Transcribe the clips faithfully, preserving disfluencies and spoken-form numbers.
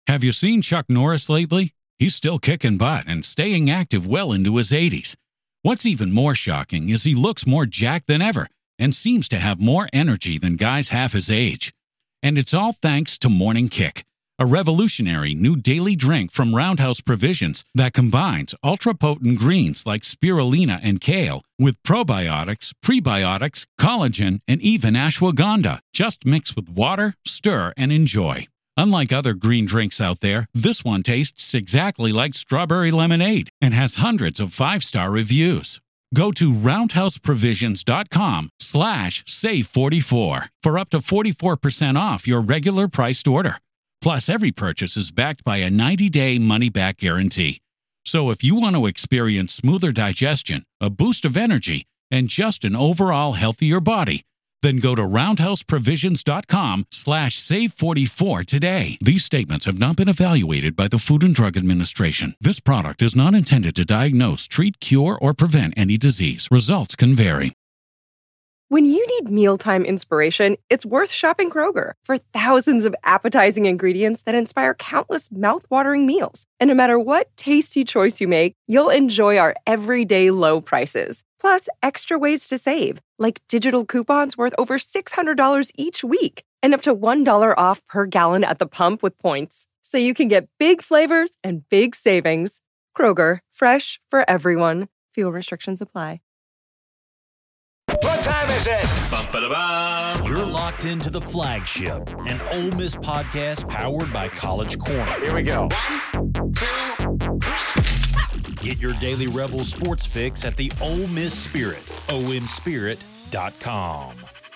Have you seen Chuck Norris lately? He's still kicking butt and staying active well into his eighties. What's even more shocking is he looks more jacked than ever and seems to have more energy than guys half his age. And it's all thanks to Morning Kick, a revolutionary new daily drink from Roundhouse Provisions that combines ultra-potent greens like spirulina and kale with probiotics, prebiotics, collagen, and even ashwagandha. Just mix with water, stir, and enjoy. Unlike other green drinks out there, this one tastes exactly like strawberry lemonade and has hundreds of five-star reviews. Go to roundhouseprovisions.com slash save44 for up to forty-four percent off your regular priced order. Plus, every purchase is backed by a ninety-day money-back guarantee. So if you want to experience smoother digestion, a boost of energy, and just an overall healthier body, then go to roundhouseprovisions.com slash save44 today. These statements have not been evaluated by the Food and Drug Administration. This product is not intended to diagnose, treat, cure, or prevent any disease. Results can vary. When you need mealtime inspiration, it's worth shopping Kroger for thousands of appetizing ingredients that inspire countless mouth-watering meals. And no matter what tasty choice you make, you'll enjoy our everyday low prices. Plus, extra ways to save, like digital coupons worth over six hundred dollars each week and up to one dollar off per gallon at the pump with points. So you can get big flavors and big savings. Kroger, fresh for everyone. Fuel restrictions apply. What time is it? Bum-ba-da-bum. You're locked into The Flagship, an Ole Miss podcast powered by College Corner. Here we go. One, two, three. Get your daily Rebel sports fix at the Ole Miss Spirit, O M spirit dot com.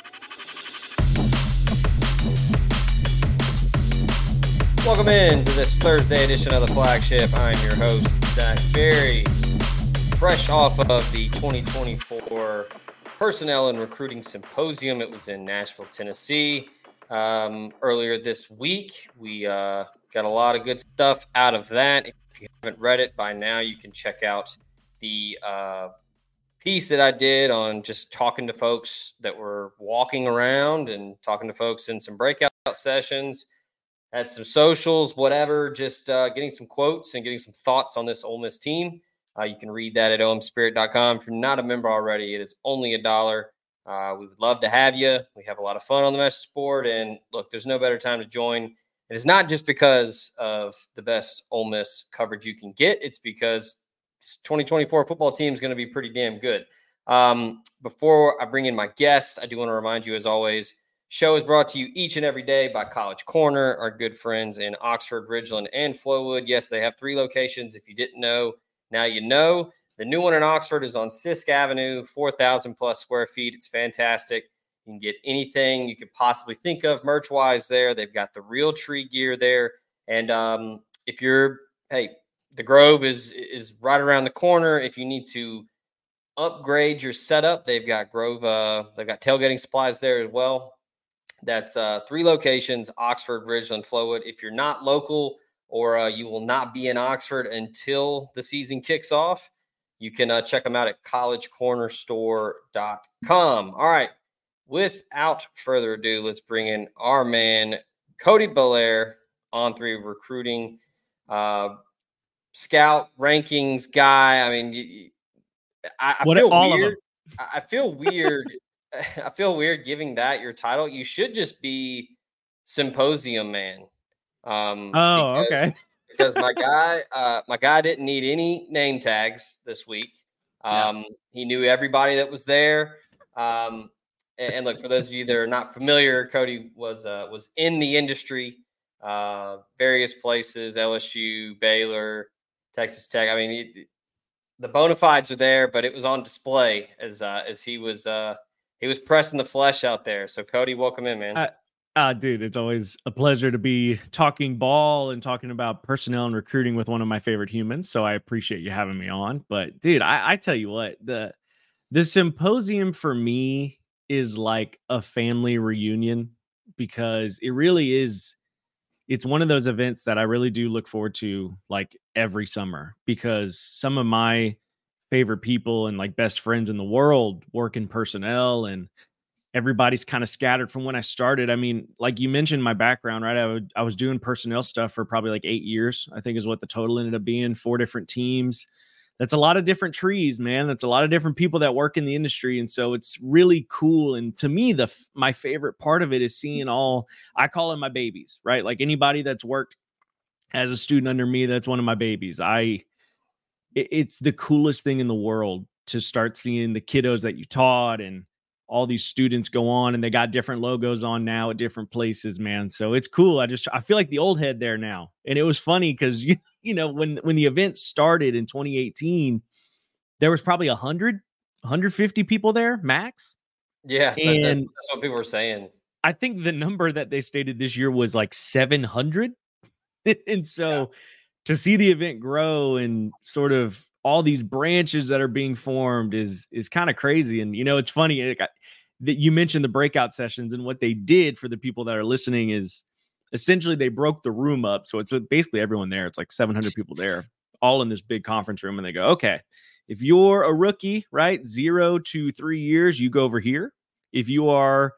Welcome in to this Thursday edition of The Flagship. I'm your host, Zach Berry. Fresh off of the twenty twenty-four Personnel and Recruiting Symposium. It was in Nashville, Tennessee. Um, earlier this week, we uh, got a lot of good stuff out of that. If you haven't read it by now, you can check out the uh, piece that I did on just talking to folks that were walking around and talking to folks in some breakout sessions, had some socials, whatever, just uh, getting some quotes and getting some thoughts on this Ole Miss team. Uh, you can read that at O M spirit dot com. If you're not a member already, it is only a dollar. Uh, we would love to have you. We have a lot of fun on the message board. And look, there's no better time to join. It is not just because of the best Ole Miss coverage you can get. It's because this twenty twenty-four football team is going to be pretty damn good. Um, before I bring in my guest, I do want to remind you, as always, show is brought to you each and every day by College Corner, our good friends in Oxford, Ridgeland, and Flowood. Yes, they have three locations. If you didn't know, now you know. The new one in Oxford is on Sisk Avenue, four thousand plus square feet. It's fantastic. You can get anything you could possibly think of merch-wise there. They've got the real tree gear there. And um, if you're, hey, the Grove is is right around the corner. If you need to upgrade your setup, they've got Grove. Uh, they've got tailgating supplies there as well. That's uh, three locations, Oxford, Ridgeland, Flowood. If you're not local, or uh, you will not be in Oxford until the season kicks off, you can uh, check them out at college corner store dot com. All right, without further ado, let's bring in our man, Cody Belair, On three recruiting, uh, scout rankings guy. I mean, I, I what, feel all weird. I feel weird. I feel weird giving that your title. You should just be Symposium Man. Um, oh, because, okay. because my guy, uh, my guy didn't need any name tags this week. Um, yeah. He knew everybody that was there. Um, and, and look, for those of you that are not familiar, Cody was uh, was in the industry, uh, various places, L S U, Baylor, Texas Tech. I mean, it, the bona fides were there, but it was on display as uh, as he was uh, he was pressing the flesh out there. So, Cody, welcome in, man. Uh, Uh, dude, it's always a pleasure to be talking ball and talking about personnel and recruiting with one of my favorite humans. So I appreciate you having me on. But dude, I, I tell you what, the the symposium for me is like a family reunion because it really is. It's one of those events that I really do look forward to like every summer because some of my favorite people and like best friends in the world work in personnel and everybody's kind of scattered from when I started. I mean, like you mentioned my background, right? I, would, I was doing personnel stuff for probably like eight years, I think is what the total ended up being, four different teams. That's a lot of different trees, man. That's a lot of different people that work in the industry. And so it's really cool. And to me, the my favorite part of it is seeing all, I call them my babies, right? Like anybody that's worked as a student under me, that's one of my babies. I, it, it's the coolest thing in the world to start seeing the kiddos that you taught and all these students go on, and they got different logos on now at different places, man. So it's cool. I just, I feel like the old head there now. And it was funny because, you, you know, when, when the event started in twenty eighteen, there was probably a hundred, one hundred fifty people there max. Yeah. And that's, that's what people were saying. I think the number that they stated this year was like seven hundred. And so yeah. to see the event grow and sort of all these branches that are being formed is, is kind of crazy. And, you know, it's funny like, that you mentioned the breakout sessions, and what they did for the people that are listening is essentially they broke the room up. So it's basically everyone there. It's like seven hundred people there, all in this big conference room. And they go, okay, if you're a rookie, right, zero to three years, you go over here. If you are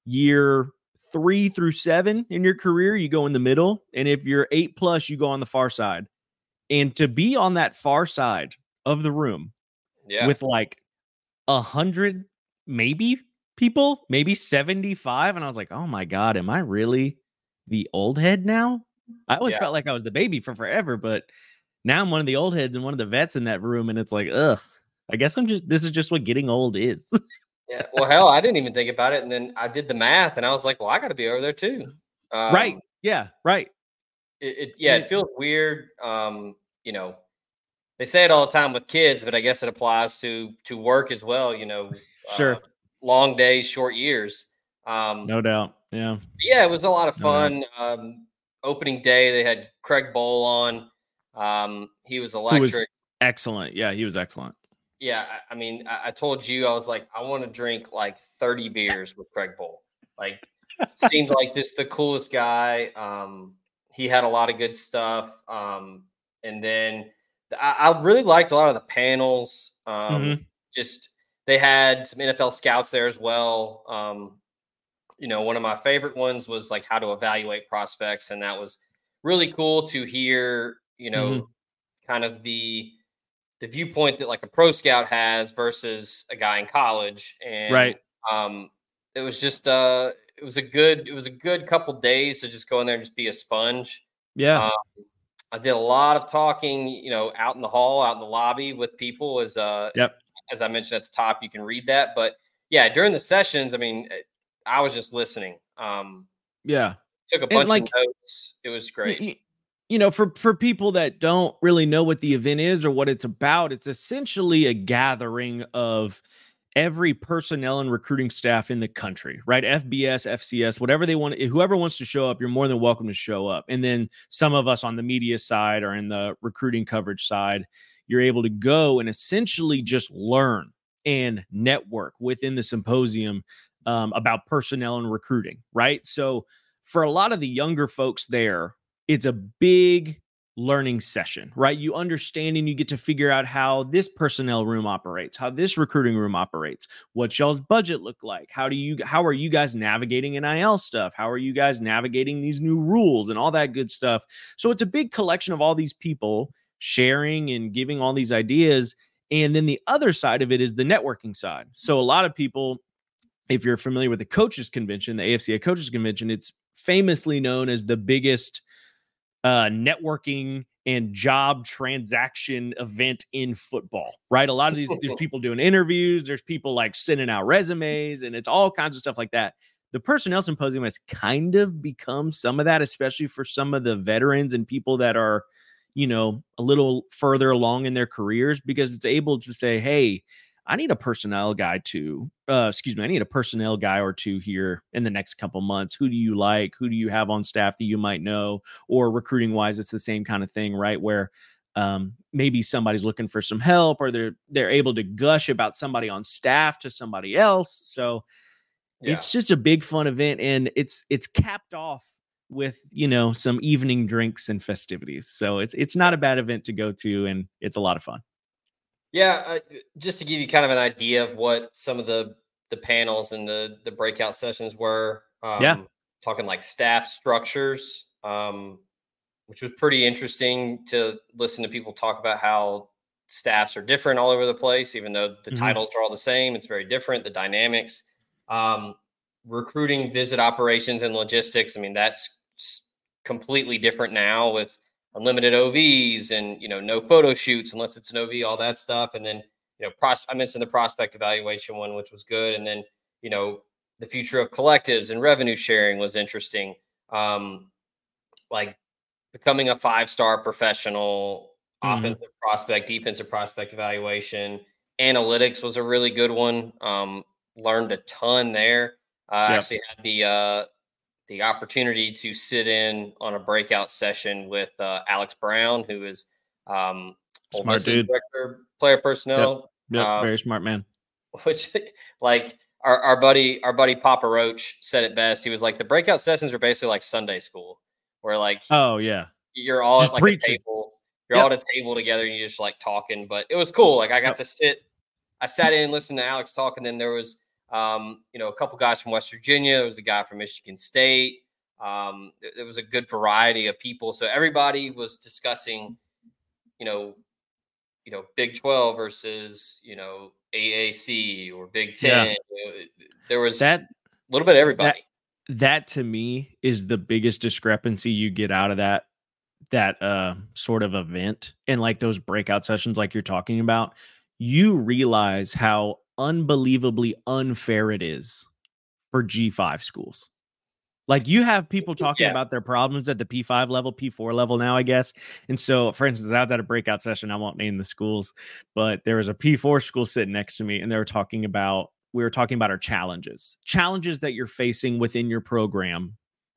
year three through seven in your career, you go in the middle. And if you're eight plus, you go on the far side. And to be on that far side of the room yeah. with like a hundred, maybe people, maybe seventy-five. And I was like, oh my God, am I really the old head now? I always yeah. felt like I was the baby for forever, but now I'm one of the old heads and one of the vets in that room. And it's like, ugh, I guess I'm just, this is just what getting old is. Yeah. Well, hell, I didn't even think about it. And then I did the math and I was like, well, I got to be over there too. Um, right. Yeah. Right. It, it yeah, it feels weird. Um, you know, they say it all the time with kids, but I guess it applies to to work as well. You know, sure, uh, long days, short years. Um, no doubt. Yeah, yeah, it was a lot of fun. No um, opening day, they had Craig Bowl on. Um, he was electric. Who was excellent. Yeah, he was excellent. Yeah, I, I mean, I, I told you I was like, I want to drink like thirty beers with Craig Bowl. Like, seemed like just the coolest guy. Um, He had a lot of good stuff. Um, and then I, I really liked a lot of the panels. Um, mm-hmm. Just they had some N F L scouts there as well. Um, you know, one of my favorite ones was like how to evaluate prospects. And that was really cool to hear, you know, mm-hmm. kind of the the viewpoint that like a pro scout has versus a guy in college. And right. um, it was just uh It was a good, it was a good couple days to just go in there and just be a sponge. Yeah. Um, I did a lot of talking, you know, out in the hall, out in the lobby with people as, uh, yep. as I mentioned at the top, you can read that, but yeah, during the sessions, I mean, I was just listening. Um, yeah. Took a bunch like, of notes. It was great. You, you know, for, for people that don't really know what the event is or what it's about, it's essentially a gathering of every personnel and recruiting staff in the country, right? F B S, F C S, whatever they want, whoever wants to show up, you're more than welcome to show up. And then some of us on the media side or in the recruiting coverage side, you're able to go and essentially just learn and network within the symposium um, about personnel and recruiting, right? So for a lot of the younger folks there, it's a big learning session, right? You understand and you get to figure out how this personnel room operates, how this recruiting room operates, what y'all's budget look like. How do you, how are you guys navigating N I L stuff? How are you guys navigating these new rules and all that good stuff? So it's a big collection of all these people sharing and giving all these ideas. And then the other side of it is the networking side. So a lot of people, if you're familiar with the coaches convention, the A F C A coaches convention, it's famously known as the biggest Uh, networking and job transaction event in football, right? A lot of these, there's people doing interviews, there's people like sending out resumes, and it's all kinds of stuff like that. The personnel symposium has kind of become some of that, especially for some of the veterans and people that are, you know, a little further along in their careers, because it's able to say, hey, I need a personnel guy to, uh, excuse me, I need a personnel guy or two here in the next couple months. Who do you like? Who do you have on staff that you might know? Or recruiting wise, it's the same kind of thing, right? Where um, maybe somebody's looking for some help, or they're they're able to gush about somebody on staff to somebody else. So yeah. It's just a big fun event, and it's it's capped off with, you know, some evening drinks and festivities. So it's it's not a bad event to go to, and it's a lot of fun. Yeah, uh, just to give you kind of an idea of what some of the the panels and the the breakout sessions were. Um, yeah. Talking like staff structures, um, which was pretty interesting to listen to people talk about how staffs are different all over the place, even though the Mm-hmm. titles are all the same. It's very different. The dynamics, um, recruiting, visit operations, and logistics. I mean, that's completely different now with unlimited O Vs and, you know, no photo shoots unless it's an O V, all that stuff. And then, you know, pros- I mentioned the prospect evaluation one, which was good. And then, you know, the future of collectives and revenue sharing was interesting. Um, like becoming a five-star professional, mm-hmm. offensive prospect, defensive prospect evaluation. Analytics was a really good one. Um, learned a ton there. I uh, yep. actually had the uh, the opportunity to sit in on a breakout session with uh, Alex Brown, who is um, smart dude, director, player personnel. Yep, yep. Um, very smart man. Which, like our, our buddy, our buddy Papa Roach said it best. He was like, the breakout sessions are basically like Sunday school, where like, oh yeah, you're all just at like preaching. a table, you're yep. all at a table together, and you're just like talking. But it was cool. Like I got yep. to sit, I sat in and listened to Alex talk, and then there was. Um, you know, a couple guys from West Virginia. There was a guy from Michigan State. Um, there was a good variety of people. So everybody was discussing, you know, you know, Big twelve versus, you know, A A C or Big ten. Yeah. You know, there was that, a little bit of everybody. That, that to me is the biggest discrepancy you get out of that, that uh, sort of event. And like those breakout sessions, like you're talking about, you realize how unbelievably unfair it is for G five schools. Like you have people talking yeah. about their problems at the P five level, P four level now, I guess. And so, for instance, I was at a breakout session. I won't name the schools, but there was a P four school sitting next to me, and they were talking about, we were talking about our challenges, challenges that you're facing within your program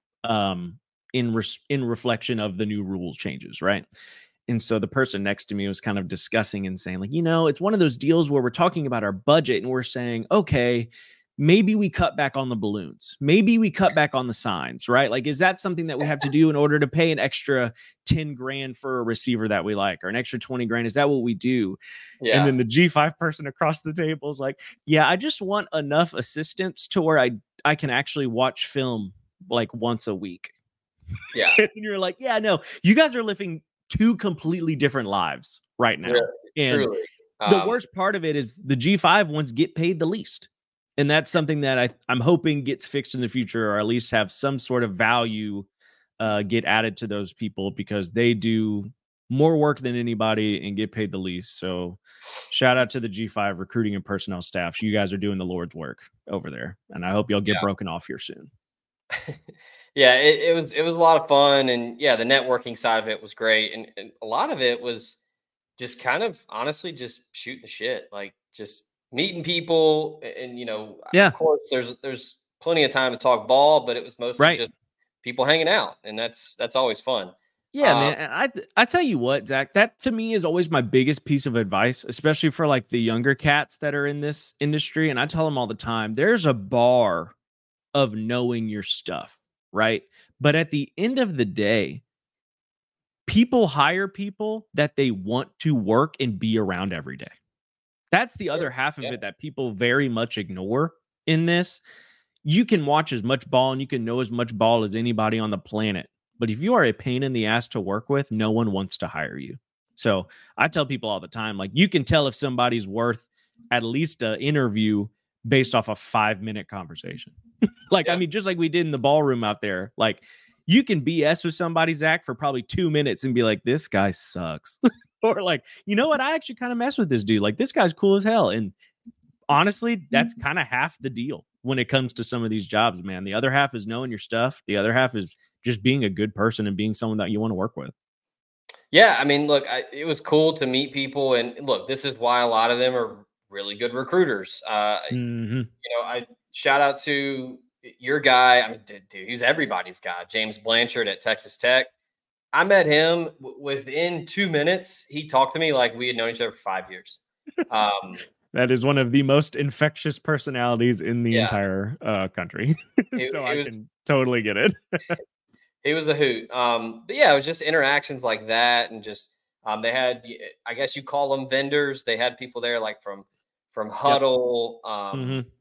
um, in, res- in reflection of the new rules changes, right? And so the person next to me was kind of discussing and saying, like, you know, it's one of those deals where we're talking about our budget and we're saying, okay, maybe we cut back on the balloons. Maybe we cut back on the signs, right? Like, is that something that we have to do in order to pay an extra ten grand for a receiver that we like, or an extra twenty grand? Is that what we do? Yeah. And then the G five person across the table is like, yeah, I just want enough assistance to where I, I can actually watch film like once a week. Yeah. And you're like, yeah, no, you guys are living two completely different lives right now. Really, and truly. the Um, worst part of it is the G five ones get paid the least. And that's something that I, I'm hoping gets fixed in the future, or at least have some sort of value uh, get added to those people, because they do more work than anybody and get paid the least. So shout out to the G five recruiting and personnel staff. You guys are doing the Lord's work over there. And I hope you'll get yeah. broken off here soon. Yeah, it, it was it was a lot of fun, and yeah, the networking side of it was great, and, and a lot of it was just kind of honestly just shooting the shit, like just meeting people, and, and you know, yeah, of course, there's there's plenty of time to talk ball, but it was mostly right. just people hanging out, and that's that's always fun. Yeah, um, man. And I I tell you what, Zach, that to me is always my biggest piece of advice, especially for like the younger cats that are in this industry. And I tell them all the time, there's a bar of knowing your stuff. Right. But at the end of the day, people hire people that they want to work and be around every day. That's the other half of yeah. it that people very much ignore in this. You can watch as much ball and you can know as much ball as anybody on the planet. But if you are a pain in the ass to work with, no one wants to hire you. So I tell people all the time, like, you can tell if somebody's worth at least an interview based off a five minute conversation. Like, yeah. I mean, just like we did in the ballroom out there, like you can B S with somebody, Zach, for probably two minutes and be like, this guy sucks. Or like, you know what? I actually kind of mess with this dude. Like, this guy's cool as hell. And honestly, that's kind of half the deal when it comes to some of these jobs, man. The other half is knowing your stuff. The other half is just being a good person and being someone that you want to work with. Yeah. I mean, look, I, it was cool to meet people, and look, this is why a lot of them are really good recruiters. Uh, mm-hmm. You know, I shout out to your guy. I mean, dude, dude, he's everybody's guy, James Blanchard at Texas Tech. I met him w- within two minutes. He talked to me like we had known each other for five years. Um, that is one of the most infectious personalities in the yeah. entire uh, country. It, so it I was, can totally get it. He was a hoot. Um, but yeah, it was just interactions like that. And just, um, they had, I guess you call them vendors. They had people there like from, from Huddle, yep. um, mm-hmm.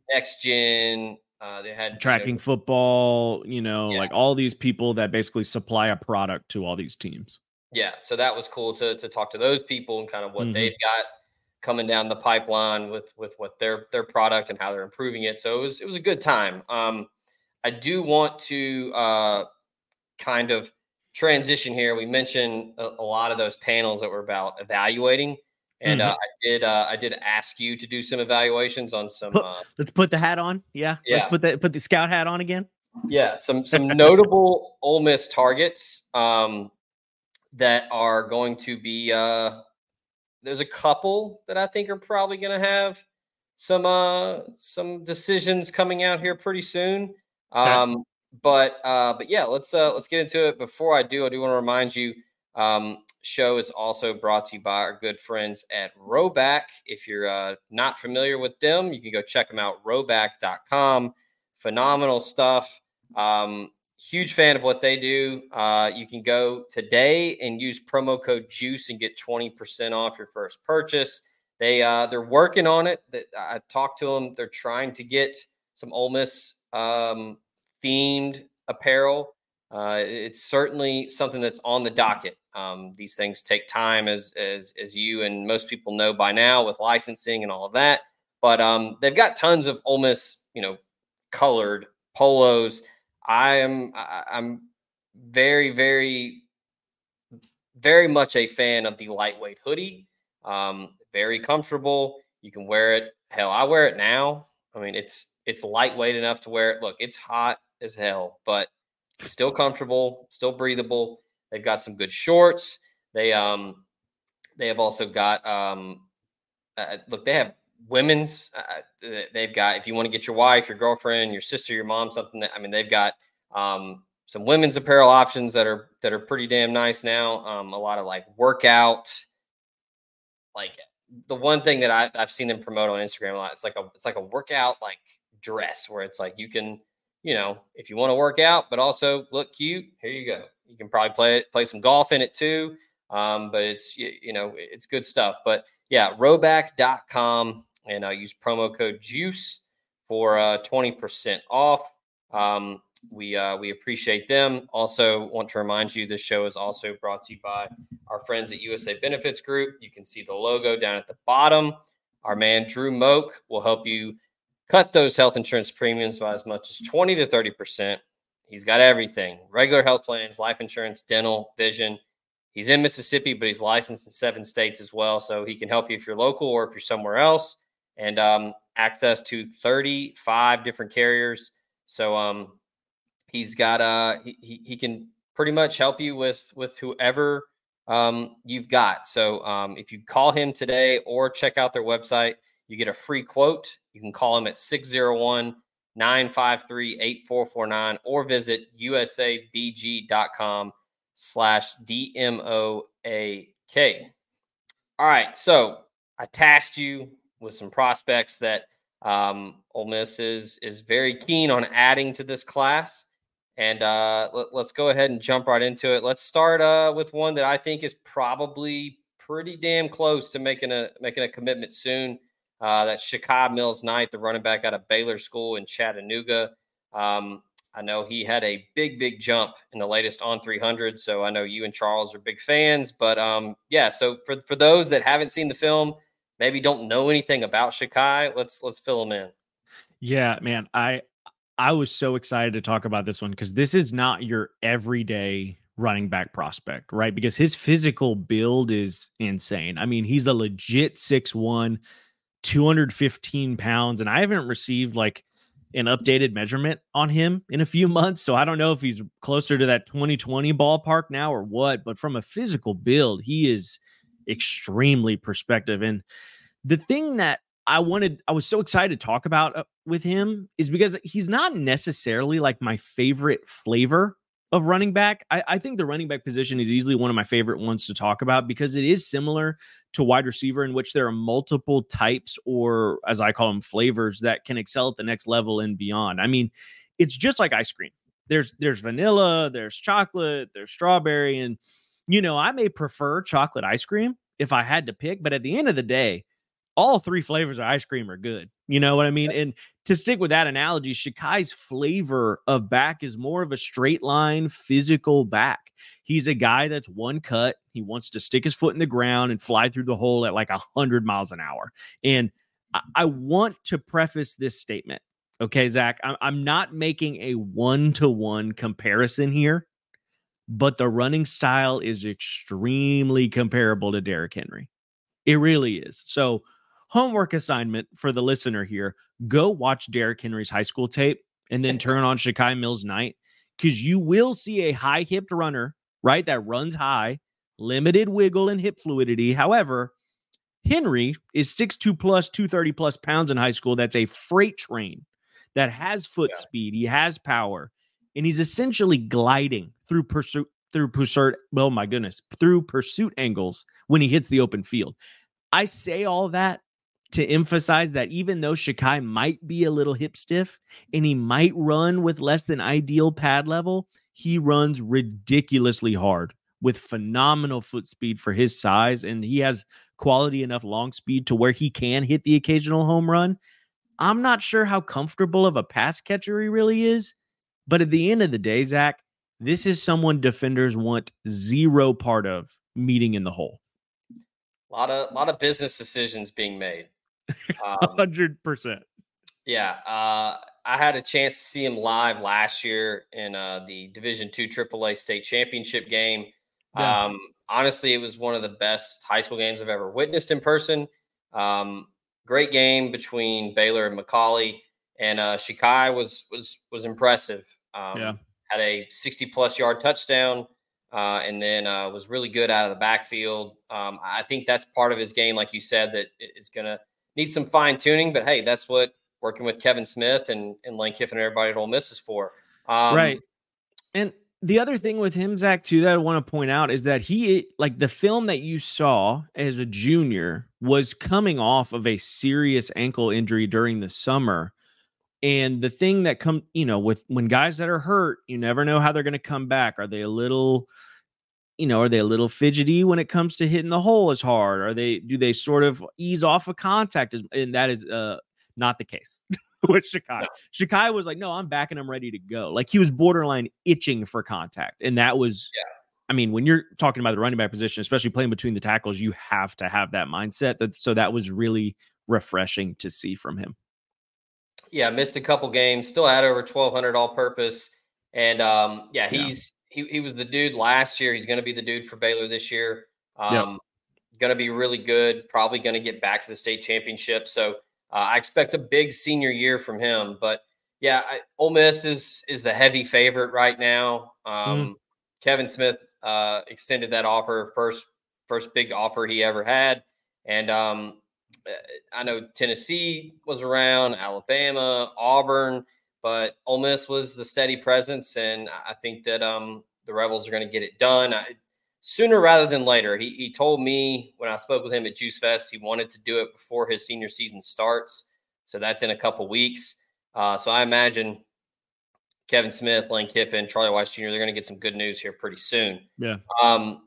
Next Gen. Uh, they had tracking you know, football, you know, yeah. like all these people that basically supply a product to all these teams. Yeah, so that was cool to to talk to those people and kind of what Mhm. they've got coming down the pipeline with with what their their product and how they're improving it. So it was it was a good time. Um, I do want to uh, kind of transition here. We mentioned a, a lot of those panels that were about evaluating, and uh, Mhm. I did uh, I did ask you to do some evaluations on some. Put, Uh, let's put the hat on. Yeah. Let's yeah, put that put the scout hat on again. yeah, some some notable Ole Miss targets um, that are going to be. Uh, there's a couple that I think are probably going to have some uh some decisions coming out here pretty soon. Okay. Um, but uh, but yeah, let's uh let's get into it. Before I do, I do want to remind you, um, show is also brought to you by our good friends at Rowback. If you're uh, not familiar with them, you can go check them out, rowback dot com. Phenomenal stuff. Um, huge fan of what they do. Uh, you can go today and use promo code JUICE and get twenty percent off your first purchase. They uh, they're working on it. I talked to them. They're trying to get some Ole Miss um, themed apparel. Uh, it's certainly something that's on the docket. Um, these things take time, as as as you and most people know by now, with licensing and all of that. But um, they've got tons of Ole Miss, you know, colored polos. I am I, I'm very very very much a fan of the lightweight hoodie. Um, very comfortable. You can wear it. Hell, I wear it now. I mean, it's it's lightweight enough to wear it. Look, it's hot as hell, but still comfortable, still breathable. They've got some good shorts. They um they have also got um uh, look, they have women's. Uh, they've got, if you want to get your wife, your girlfriend, your sister, your mom, something that, I mean, they've got um some women's apparel options that are that are pretty damn nice now. Um, a lot of like workout, like the one thing that I, I've seen them promote on Instagram a lot. It's like a it's like a workout like dress where it's like you can, you know, if you want to work out but also look cute, here you go. You can probably play it, play some golf in it too. Um, but it's you, you know it's good stuff. But yeah, rowback dot com and uh, use promo code JUICE for uh, twenty percent off. Um, we uh, we appreciate them. Also, want to remind you this show is also brought to you by our friends at U S A Benefits Group. You can see the logo down at the bottom. Our man Drew Moak will help you cut those health insurance premiums by as much as twenty to thirty percent. He's got everything: regular health plans, life insurance, dental, vision. He's in Mississippi, but he's licensed in seven states as well. So he can help you if you're local or if you're somewhere else. And um, access to thirty-five different carriers. So um, he's got uh he he can pretty much help you with with whoever um, you've got. So um, if you call him today or check out their website, you get a free quote. You can call him at six oh one, nine five three, eight four four nine or visit U S A B G dot com slash D M O A K. All right, so I tasked you with some prospects that um, Ole Miss is, is very keen on adding to this class. And uh, let, let's go ahead and jump right into it. Let's start uh, with one that I think is probably pretty damn close to making a making a commitment soon. Uh, that's Shakai Mills-Knight, the running back out of Baylor School in Chattanooga. Um, I know he had a big, big jump in the latest On three hundred, so I know you and Charles are big fans. But, um, yeah, so for, for those that haven't seen the film, maybe don't know anything about Shakai, let's let's fill them in. Yeah, man, I I was so excited to talk about this one because this is not your everyday running back prospect, right? Because his physical build is insane. I mean, he's a legit six one, two hundred fifteen pounds, and I haven't received like an updated measurement on him in a few months, so I don't know if he's closer to that twenty twenty ballpark now or what, but from a physical build, he is extremely perspective. And the thing that I wanted, I was so excited to talk about uh, with him is because he's not necessarily like my favorite flavor of running back. I, I think the running back position is easily one of my favorite ones to talk about because it is similar to wide receiver in which there are multiple types, or as I call them, flavors that can excel at the next level and beyond. I mean, it's just like ice cream. There's, there's vanilla, there's chocolate, there's strawberry. And, you know, I may prefer chocolate ice cream if I had to pick, but at the end of the day, all three flavors of ice cream are good, You know what I mean? And to stick with that analogy, Shakai's flavor of back is more of a straight line physical back. He's a guy that's one cut. He wants to stick his foot in the ground and fly through the hole at like a hundred miles an hour. And I, I want to preface this statement. Okay, Zach, I'm, I'm not making a one-to-one comparison here, but the running style is extremely comparable to Derrick Henry. It really is. So homework assignment for the listener here, go watch Derrick Henry's high school tape and then turn on Shakai Mills-Knight, because you will see a high-hipped runner, right, that runs high, limited wiggle and hip fluidity. However, Henry is six two plus, two thirty plus pounds in high school. That's a freight train that has foot yeah. speed. He has power, and he's essentially gliding through pursuit, through pursuit. Well, my goodness, through pursuit angles when he hits the open field. I say all that to emphasize that even though Shakai might be a little hip stiff and he might run with less than ideal pad level, he runs ridiculously hard with phenomenal foot speed for his size, and he has quality enough long speed to where he can hit the occasional home run. I'm not sure how comfortable of a pass catcher he really is, but at the end of the day, Zach, this is someone defenders want zero part of meeting in the hole. A lot of, lot of business decisions being made. Um, one hundred percent. Yeah. Uh, I had a chance to see him live last year in uh, the Division two triple A state championship game. Yeah. Um, honestly, it was one of the best high school games I've ever witnessed in person. Um, great game between Baylor and McCallie, and uh, Shakai was, was, was impressive. Um, yeah. Had a sixty plus yard touchdown. Uh, and then uh, was really good out of the backfield. Um, I think that's part of his game, like you said, that is going to need some fine tuning. But hey, that's what working with Kevin Smith and, and Lane Kiffin and everybody at Ole Miss is for. Um, right. And the other thing with him, Zach, too, that I want to point out is that he, like the film that you saw as a junior, was coming off of a serious ankle injury during the summer. And the thing that come, you know, with when guys that are hurt, you never know how they're going to come back. Are they a little, you know, are they a little fidgety when it comes to hitting the hole as hard? Are they, do they sort of ease off of contact? And that is uh, not the case with Shakai. Shakai was like, no, I'm back and I'm ready to go. Like he was borderline itching for contact. And that was, yeah. I mean, when you're talking about the running back position, especially playing between the tackles, you have to have that mindset. That, so that was really refreshing to see from him. Yeah, missed a couple games, still had over twelve hundred all-purpose. And, um, yeah, he's yeah. he he was the dude last year. He's going to be the dude for Baylor this year. Um, yeah. Going to be really good, probably going to get back to the state championship. So uh, I expect a big senior year from him. But, yeah, I, Ole Miss is, is the heavy favorite right now. Um, mm. Kevin Smith uh, extended that offer, first first big offer he ever had. And, um I know Tennessee was around, Alabama, Auburn, but Ole Miss was the steady presence, and I think that um, the Rebels are going to get it done I, sooner rather than later. He, he told me when I spoke with him at Juice Fest, he wanted to do it before his senior season starts, so that's in a couple weeks. Uh, so I imagine Kevin Smith, Lane Kiffin, Charlie Weiss Junior, they're going to get some good news here pretty soon. Yeah. Um,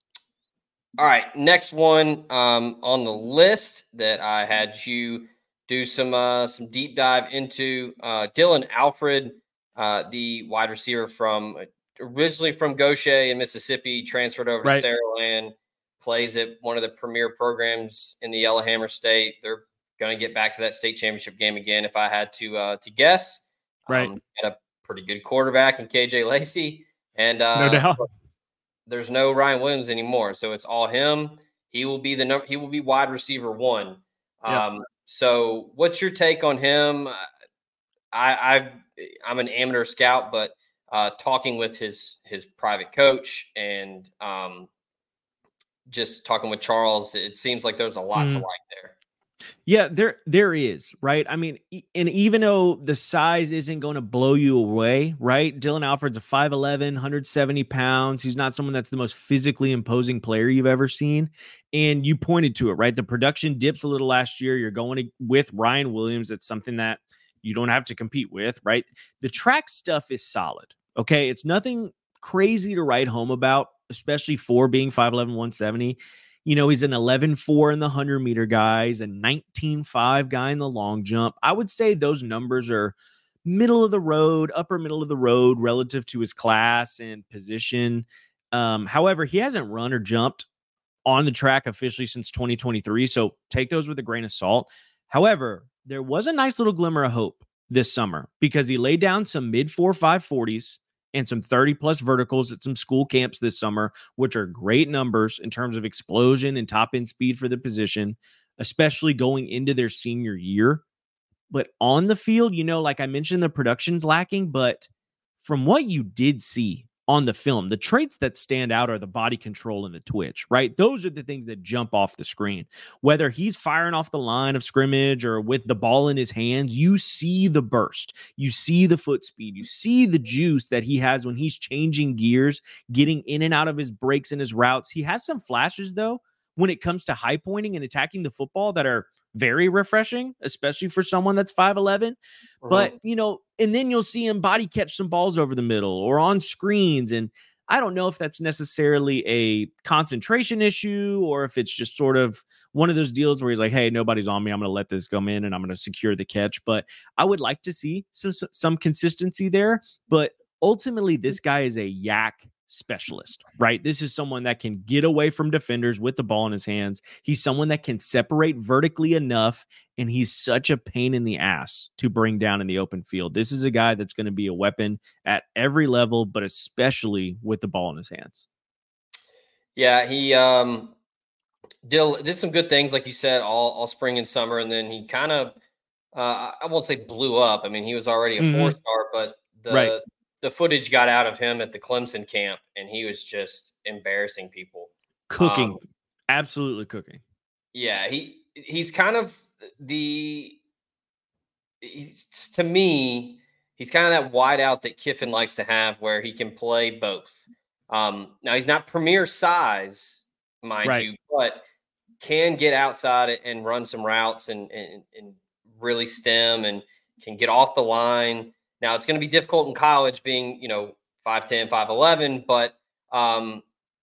All right, next one um, on the list that I had you do some uh, some deep dive into, uh, Dylan Alfred, uh, the wide receiver from originally from Gaucher in Mississippi, transferred over right. to Saraland, plays at one of the premier programs in the Yellowhammer State. They're going to get back to that state championship game again, if I had to uh, to guess. Right, um, had a pretty good quarterback in K J Lacey, and uh, no doubt. There's no Ryan Williams anymore, so it's all him. He will be the number. He will be wide receiver one. Yeah. Um, so, what's your take on him? I, I I'm an amateur scout, but uh, talking with his his private coach and um, just talking with Charles, it seems like there's a lot mm. to like there. Yeah, there there is, right? I mean, and even though the size isn't going to blow you away, right? Dylan Alfred's a five eleven, one hundred seventy pounds. He's not someone that's the most physically imposing player you've ever seen. And you pointed to it, right? The production dips a little last year. You're going to, with Ryan Williams. It's something that you don't have to compete with, right? The track stuff is solid, okay? It's nothing crazy to write home about, especially for being five eleven, one seventy. You know, he's an eleven four in the hundred meter guy. He's a nineteen five guy in the long jump. I would say those numbers are middle of the road, upper middle of the road relative to his class and position. Um, however, he hasn't run or jumped on the track officially since twenty twenty-three. So take those with a grain of salt. However, there was a nice little glimmer of hope this summer because he laid down some mid four five forties and some thirty plus verticals at some school camps this summer, which are great numbers in terms of explosion and top end speed for the position, especially going into their senior year. But on the field, you know, like I mentioned, the production's lacking, but from what you did see on the film, the traits that stand out are the body control and the twitch, right? Those are the things that jump off the screen. Whether he's firing off the line of scrimmage or with the ball in his hands, you see the burst, you see the foot speed, you see the juice that he has when he's changing gears, getting in and out of his breaks and his routes. He has some flashes, though, when it comes to high pointing and attacking the football that are very refreshing, especially for someone that's five eleven. Uh-huh. But, you know, and then you'll see him body catch some balls over the middle or on screens. And I don't know if that's necessarily a concentration issue or if it's just sort of one of those deals where he's like, hey, nobody's on me. I'm going to let this come in and I'm going to secure the catch. But I would like to see some, some consistency there. But ultimately, this guy is a yak specialist, right? This is someone that can get away from defenders with the ball in his hands. He's someone that can separate vertically enough, and he's such a pain in the ass to bring down in the open field. This is a guy that's going to be a weapon at every level, but especially with the ball in his hands. Yeah, he um, did, did some good things, like you said, all, all spring and summer, and then he kind of, uh, I won't say blew up. I mean, he was already a mm-hmm. four-star, but the right. the footage got out of him at the Clemson camp, and he was just embarrassing people. Cooking. Um, Absolutely cooking. Yeah, he he's kind of the he's, to me, he's kind of that wide out that Kiffin likes to have where he can play both. Um, now, he's not premier size, mind right. you, but can get outside and run some routes and, and, and really stem and can get off the line. Now, it's going to be difficult in college being, you know, five ten, five eleven, but um,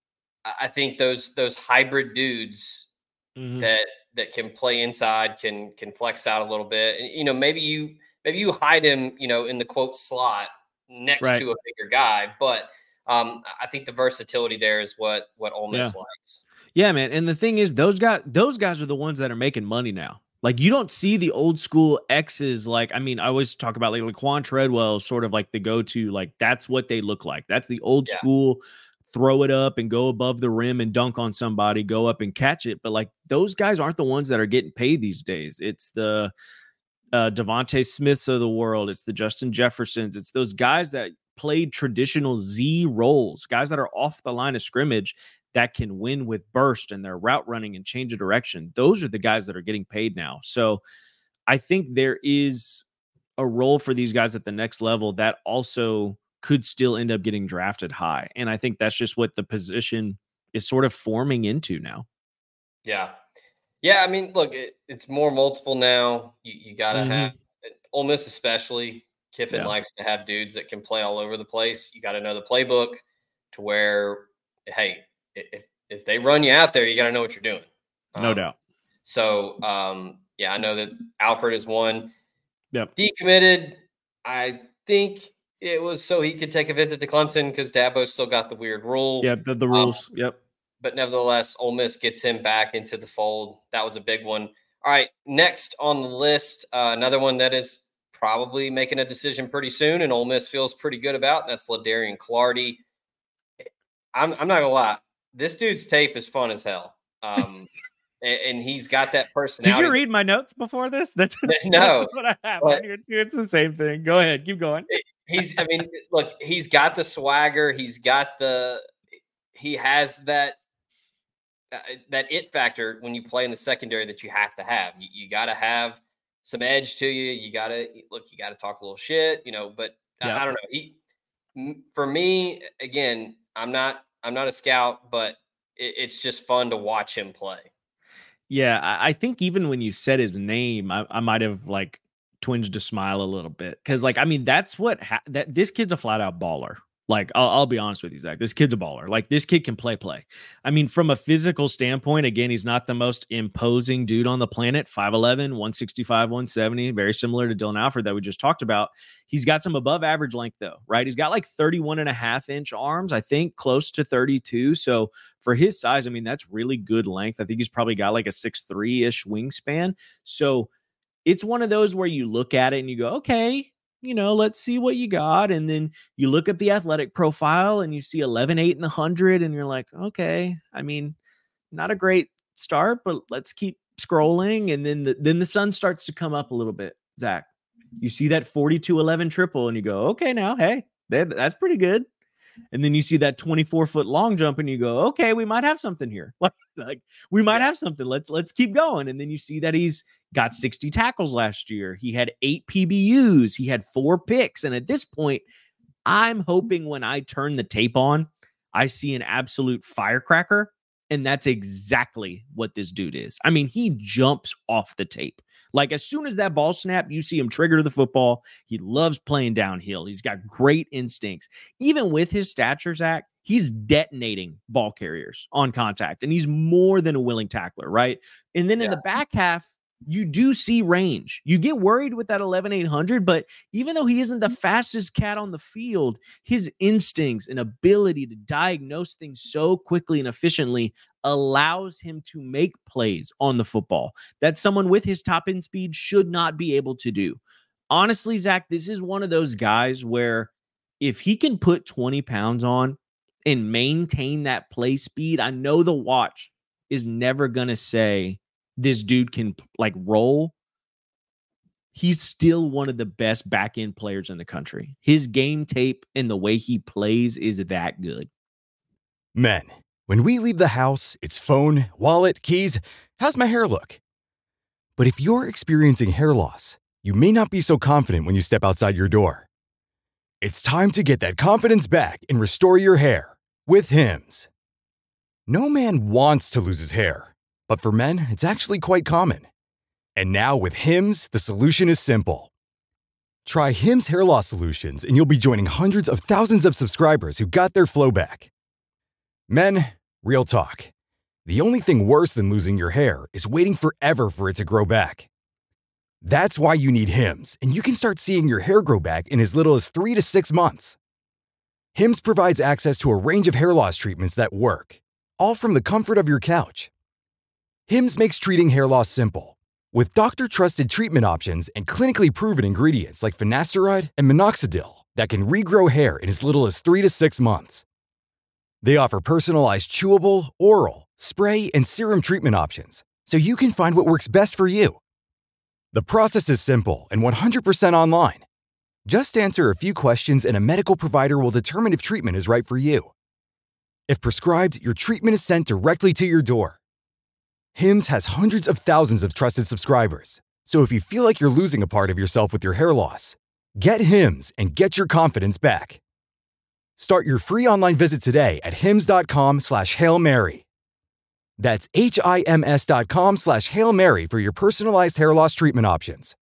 I think those those hybrid dudes mm-hmm. that that can play inside can can flex out a little bit. And, you know, maybe you maybe you hide him, you know, in the quote slot next right. to a bigger guy, but um, I think the versatility there is what what Ole Miss yeah. likes. Yeah, man. And the thing is, those guys those guys are the ones that are making money now. Like, you don't see the old school X's. Like, I mean, I always talk about like Laquan Treadwell, sort of like the go-to, like that's what they look like. That's the old yeah. school, throw it up and go above the rim and dunk on somebody, go up and catch it. But like, those guys aren't the ones that are getting paid these days. It's the uh, Devontae Smiths of the world. It's the Justin Jeffersons. It's those guys that played traditional Z roles, guys that are off the line of scrimmage that can win with burst and their route running and change of direction. Those are the guys that are getting paid now. So I think there is a role for these guys at the next level that also could still end up getting drafted high. And I think that's just what the position is sort of forming into now. Yeah. Yeah. I mean, look, it, it's more multiple now. You, you got to mm-hmm. have Ole Miss, especially Kiffin yeah. likes to have dudes that can play all over the place. You got to know the playbook to where, hey, if if they run you out there, you got to know what you're doing. Um, no doubt. So, um, yeah, I know that Alfred is one. Yep. Decommitted. I think it was so he could take a visit to Clemson because Dabo still got the weird rule. Yeah, the, the rules. Um, yep. But nevertheless, Ole Miss gets him back into the fold. That was a big one. All right, next on the list, uh, another one that is probably making a decision pretty soon, and Ole Miss feels pretty good about, and that's LaDarian Clardy. I'm, I'm not going to lie. This dude's tape is fun as hell. Um, and, and he's got that personality. Did you read my notes before this? That's, no, that's what I have on here too. It's the same thing. Go ahead. Keep going. He's, I mean, look, he's got the swagger. He's got the, he has that, uh, that it factor when you play in the secondary that you have to have. You, you got to have some edge to you. You got to, look, you got to talk a little shit, you know, but yeah. I, I don't know. He, for me, again, I'm not, I'm not a scout, but it, it's just fun to watch him play. Yeah, I, I think even when you said his name, I, I might have like twinged a smile a little bit because, like, I mean, that's what ha- that this kid's a flat out baller, Like, I'll, I'll be honest with you, Zach. This kid's a baller. Like, this kid can play, play. I mean, from a physical standpoint, again, he's not the most imposing dude on the planet. five eleven, one sixty-five, one seventy, very similar to Dylan Alford that we just talked about. He's got some above average length, though, right? He's got like thirty-one and a half inch arms, I think, close to thirty-two. So for his size, I mean, that's really good length. I think he's probably got like a six three ish wingspan. So it's one of those where you look at it and you go, okay, you know, let's see what you got. And then you look at the athletic profile and you see eleven eight in the one hundred and you're like, okay, I mean, not a great start, but let's keep scrolling. And then the, then the sun starts to come up a little bit, Zach. You see that forty-two eleven triple and you go, okay, now, hey, that, that's pretty good. And then you see that twenty-four foot long jump and you go, okay, we might have something here. Like, like we might have something. Let's, let's keep going. And then you see that he's got sixty tackles last year. He had eight P B Us. He had four picks. And at this point, I'm hoping when I turn the tape on, I see an absolute firecracker. And that's exactly what this dude is. I mean, he jumps off the tape. Like, as soon as that ball snapped, you see him trigger the football. He loves playing downhill. He's got great instincts. Even with his stature, Zach, he's detonating ball carriers on contact, and he's more than a willing tackler, right? And then yeah. in the back half, you do see range. You get worried with that eleven eight hundred, but even though he isn't the fastest cat on the field, his instincts and ability to diagnose things so quickly and efficiently allows him to make plays on the football that someone with his top end speed should not be able to do. Honestly, Zach, this is one of those guys where if he can put twenty pounds on and maintain that play speed, I know the watch is never going to say this dude can like roll. He's still one of the best back end players in the country. His game tape and the way he plays is that good. Men, when we leave the house, it's phone, wallet, keys. How's my hair look? But if you're experiencing hair loss, you may not be so confident when you step outside your door. It's time to get that confidence back and restore your hair with Hims. No man wants to lose his hair. But for men, it's actually quite common. And now with Hims, the solution is simple. Try Hims hair loss solutions and you'll be joining hundreds of thousands of subscribers who got their flow back. Men, real talk. The only thing worse than losing your hair is waiting forever for it to grow back. That's why you need Hims, and you can start seeing your hair grow back in as little as three to six months. Hims provides access to a range of hair loss treatments that work, all from the comfort of your couch. Hims makes treating hair loss simple, with doctor-trusted treatment options and clinically proven ingredients like finasteride and minoxidil that can regrow hair in as little as three to six months. They offer personalized chewable, oral, spray, and serum treatment options, so you can find what works best for you. The process is simple and one hundred percent online. Just answer a few questions and a medical provider will determine if treatment is right for you. If prescribed, your treatment is sent directly to your door. Hims has hundreds of thousands of trusted subscribers. So if you feel like you're losing a part of yourself with your hair loss, get Hims and get your confidence back. Start your free online visit today at hims.com slash Hail Mary. That's H-I-M-S dot com slash Hail Mary for your personalized hair loss treatment options.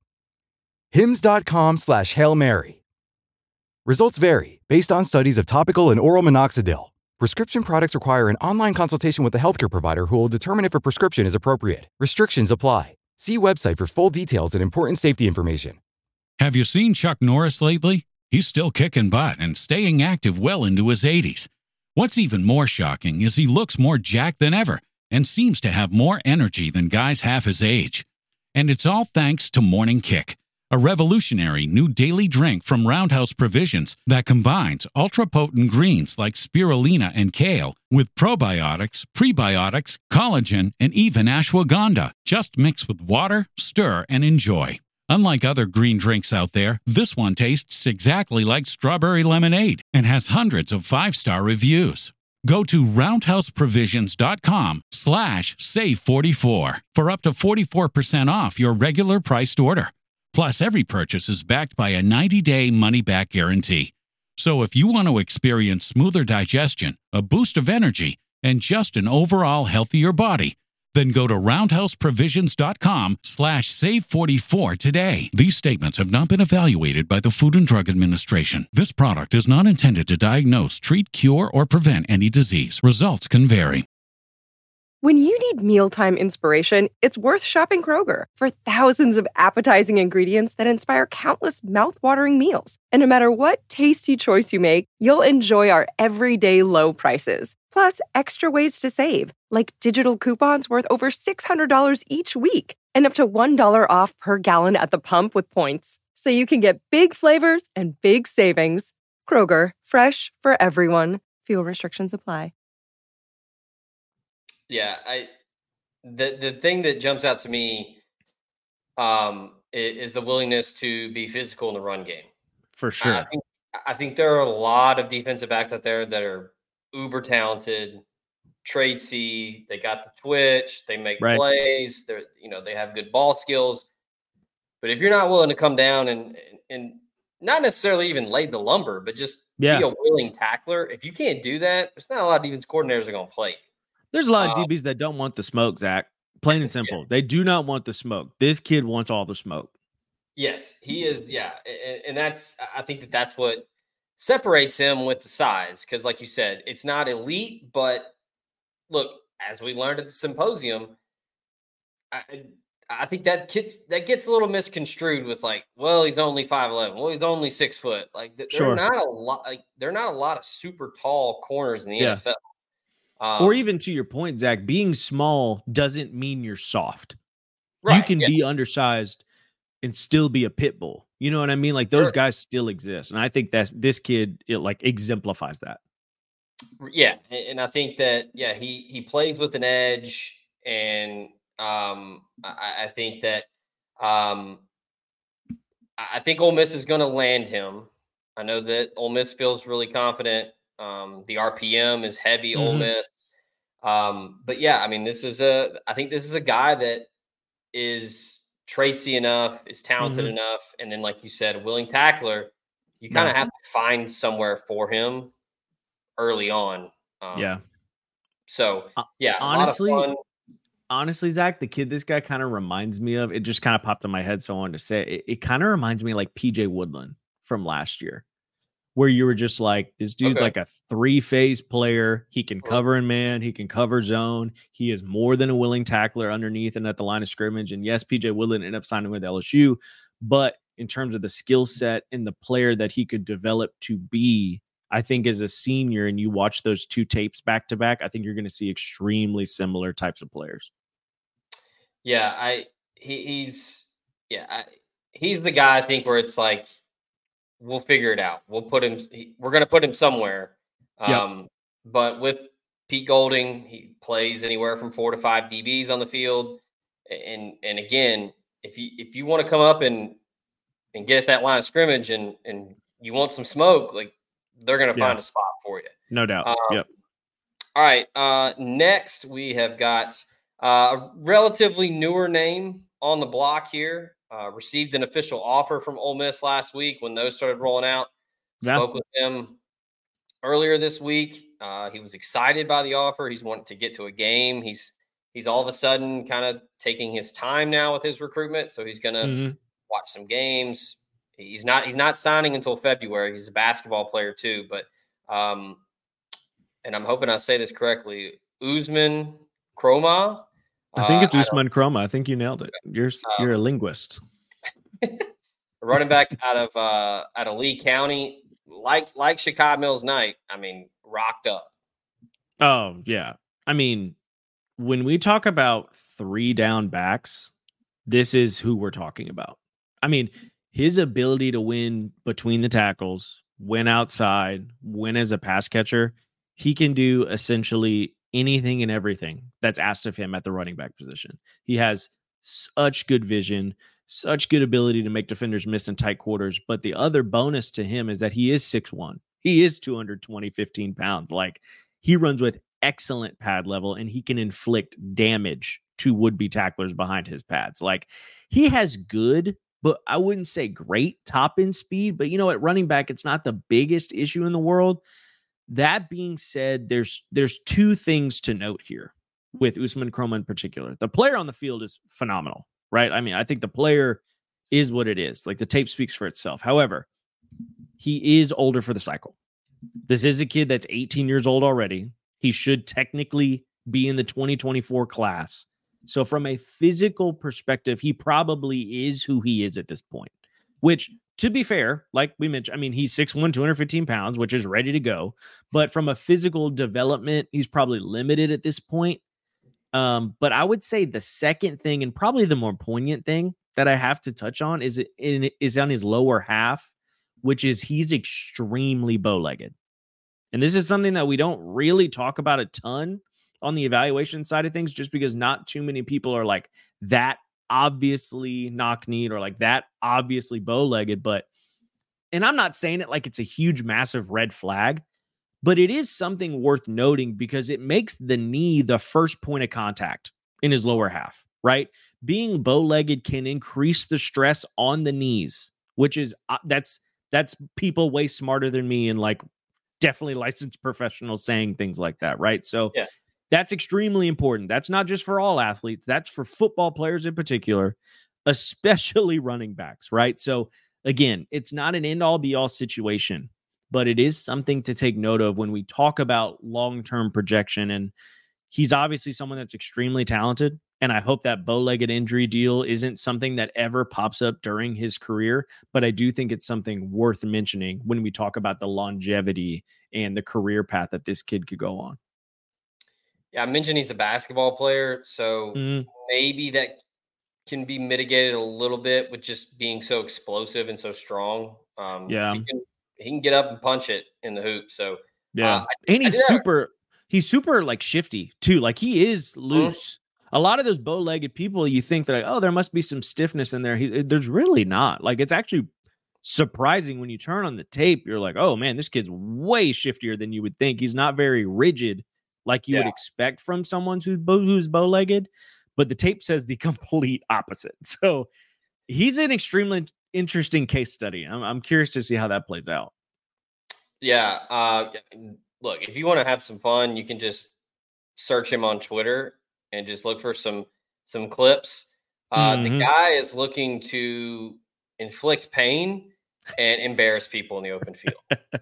Hims.com slash Hail Mary. Results vary based on studies of topical and oral minoxidil. Prescription products require an online consultation with a healthcare provider who will determine if a prescription is appropriate. Restrictions apply. See website for full details and important safety information. Have you seen Chuck Norris lately? He's still kicking butt and staying active well into his eighties. What's even more shocking is he looks more jacked than ever and seems to have more energy than guys half his age. And it's all thanks to Morning Kick, a revolutionary new daily drink from Roundhouse Provisions that combines ultra-potent greens like spirulina and kale with probiotics, prebiotics, collagen, and even ashwagandha. Just mix with water, stir, and enjoy. Unlike other green drinks out there, this one tastes exactly like strawberry lemonade and has hundreds of five-star reviews. Go to roundhouseprovisions.com slash save 44 for up to forty-four percent off your regular priced order. Plus, every purchase is backed by a ninety-day money-back guarantee. So if you want to experience smoother digestion, a boost of energy, and just an overall healthier body, Then go to roundhouseprovisions.com slash save 44 today. These statements have not been evaluated by the Food and Drug Administration. This product is not intended to diagnose, treat, cure, or prevent any disease. Results can vary. When you need mealtime inspiration, it's worth shopping Kroger for thousands of appetizing ingredients that inspire countless mouthwatering meals. And no matter what tasty choice you make, you'll enjoy our everyday low prices. Plus, extra ways to save, like digital coupons worth over six hundred dollars each week and up to one dollar off per gallon at the pump with points. So you can get big flavors and big savings. Kroger, fresh for everyone. Fuel restrictions apply. Yeah, I the the thing that jumps out to me um, is, is the willingness to be physical in the run game. For sure. I think, I think there are a lot of defensive backs out there that are uber talented, tradesy. They got the twitch. They make right. plays. They're you know they have good ball skills. But if you're not willing to come down and and not necessarily even lay the lumber, but just yeah. be a willing tackler, if you can't do that, there's not a lot of defense coordinators that are going to play. There's a lot of um, D Bs that don't want the smoke, Zach. Plain and simple. Yeah. They do not want the smoke. This kid wants all the smoke. Yes, he is. Yeah. And, and that's, I think that that's what separates him with the size. Cause like you said, it's not elite, but look, as we learned at the symposium, I, I think that gets, that gets a little misconstrued with like, well, he's only five eleven. Well, he's only six foot. Like they're sure. not a lot, like they're not a lot of super tall corners in the yeah. N F L. Um, or even to your point, Zach, being small doesn't mean you're soft. Right, you can yeah. be undersized and still be a pit bull. You know what I mean? Like those sure. guys still exist. And I think that's this kid, it like exemplifies that. Yeah. And I think that, yeah, he, he plays with an edge. And um, I, I think that um, I think Ole Miss is going to land him. I know that Ole Miss feels really confident. Um, the R P M is heavy, mm-hmm. Ole Miss. Um, but yeah, I mean, this is a, I think this is a guy that is tradesy enough, is talented mm-hmm. enough. And then, like you said, a willing tackler, you kind of yeah. have to find somewhere for him early on. Um, yeah. So yeah, honestly, a lot of fun. honestly, Zach, the kid this guy kind of reminds me of, it just kind of popped in my head. So I wanted to say it, it, it kind of reminds me like P J Woodland from last year, where you were just like, this dude's okay. like a three-phase player. He can cover in man. He can cover zone. He is more than a willing tackler underneath and at the line of scrimmage. And yes, P J Woodland ended up signing with L S U. But in terms of the skill set and the player that he could develop to be, I think as a senior, and you watch those two tapes back to back, I think you're going to see extremely similar types of players. Yeah, I he, he's yeah I, he's the guy I think where it's like, we'll figure it out. We'll put him. He, we're going to put him somewhere. Um, yep. But with Pete Golding, he plays anywhere from four to five D Bs on the field. And and again, if you if you want to come up and and get at that line of scrimmage and and you want some smoke, like they're going to yeah. find a spot for you. No doubt. Um, yep. All right. Uh, next, we have got uh, a relatively newer name on the block here. Uh, received an official offer from Ole Miss last week when those started rolling out. Yeah. Spoke with him earlier this week. Uh, he was excited by the offer. He's wanting to get to a game. He's he's all of a sudden kind of taking his time now with his recruitment. So he's going to mm-hmm. watch some games. He's not he's not signing until February. He's a basketball player too. But um, and I'm hoping I say this correctly. Usman Kroma. I think it's uh, Usman Kroma. I think you nailed it. You're um, you're a linguist. Running back out of uh, out of Lee County, like like Chicago Mills Knight. I mean, rocked up. Oh yeah. I mean, when we talk about three down backs, this is who we're talking about. I mean, his ability to win between the tackles, win outside, win as a pass catcher, he can do essentially anything and everything that's asked of him at the running back position. He has such good vision, such good ability to make defenders miss in tight quarters. But the other bonus to him is that he is six one. He is two twenty, fifteen pounds. Like, he runs with excellent pad level and he can inflict damage to would-be tacklers behind his pads. Like, he has good, but I wouldn't say great top end speed. But you know, at running back, it's not the biggest issue in the world. That being said, there's there's two things to note here. with Usman Kroma in particular. The player on the field is phenomenal, right? I mean, I think the player is what it is. Like, the tape speaks for itself. However, he is older for the cycle. This is a kid that's eighteen years old already. He should technically be in the twenty twenty-four class. So from a physical perspective, he probably is who he is at this point, which, to be fair, like we mentioned, I mean, he's six one, two hundred fifteen pounds, which is ready to go. But from a physical development, he's probably limited at this point. Um, but I would say the second thing, and probably the more poignant thing that I have to touch on, is in is on his lower half, which is he's extremely bow-legged. And this is something that we don't really talk about a ton on the evaluation side of things, just because not too many people are like that obviously knock-kneed or like that obviously bow-legged. But, and I'm not saying it like it's a huge, massive red flag, but it is something worth noting because it makes the knee the first point of contact in his lower half, right? Being bow-legged can increase the stress on the knees, which is, uh, that's, that's people way smarter than me and like definitely licensed professionals saying things like that, right? So yeah. That's extremely important. That's not just for all athletes. That's for football players in particular, especially running backs, right? So again, it's not an end-all be-all situation, but it is something to take note of when we talk about long-term projection. And he's obviously someone that's extremely talented. And I hope that bow-legged injury deal isn't something that ever pops up during his career. But I do think it's something worth mentioning when we talk about the longevity and the career path that this kid could go on. Yeah, I mentioned he's a basketball player, so mm. maybe that can be mitigated a little bit with just being so explosive and so strong. Um, yeah, he can, he can get up and punch it in the hoop. So yeah, uh, I, and he's super, have... he's super like shifty too. Like he is loose. Mm. A lot of those bow-legged people, you think that like, oh, there must be some stiffness in there. He, there's really not. Like it's actually surprising when you turn on the tape. You're like, oh man, this kid's way shiftier than you would think. He's not very rigid like you yeah. would expect from someone who's, bow, who's bow-legged, but the tape says the complete opposite. So he's an extremely interesting case study. I'm, I'm curious to see how that plays out. Yeah. Uh, look, if you want to have some fun, you can just search him on Twitter and just look for some, some clips. Uh, mm-hmm. The guy is looking to inflict pain and embarrass people in the open field.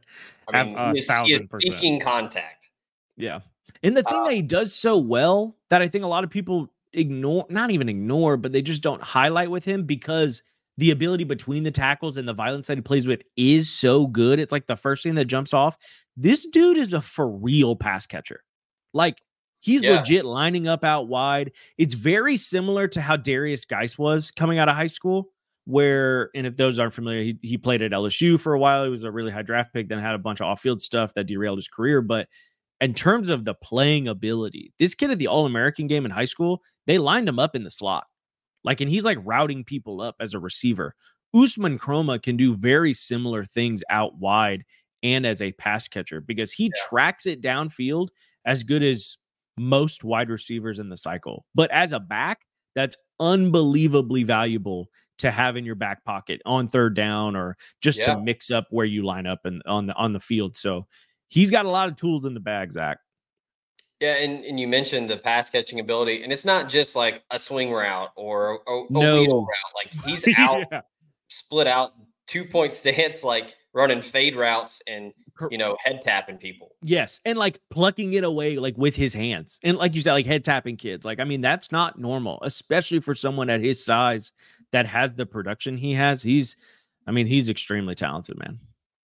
I mean, he is, he is seeking contact. Yeah. And the thing uh, that he does so well that I think a lot of people ignore, not even ignore, but they just don't highlight with him because the ability between the tackles and the violence that he plays with is so good. It's like the first thing that jumps off. This dude is a for real pass catcher. Like he's yeah. legit lining up out wide. It's very similar to how Darius Geis was coming out of high school, where, and if those aren't familiar, he, he played at L S U for a while. He was a really high draft pick, then had a bunch of off-field stuff that derailed his career. But in terms of the playing ability, this kid at the All-American game in high school, they lined him up in the slot. Like, and he's like routing people up as a receiver. Usman Kroma can do very similar things out wide and as a pass catcher because he yeah. tracks it downfield as good as most wide receivers in the cycle. But as a back, that's unbelievably valuable to have in your back pocket on third down or just yeah. to mix up where you line up and on the on the field. So he's got a lot of tools in the bag, Zach. Yeah, and, and you mentioned the pass catching ability, and it's not just like a swing route or a, a no. wheel route. Like he's out, yeah. split out, two point stance, like running fade routes and you know head tapping people. Yes, and like plucking it away like with his hands, and like you said, like head tapping kids. Like I mean, that's not normal, especially for someone at his size that has the production he has. He's, I mean, he's extremely talented, man.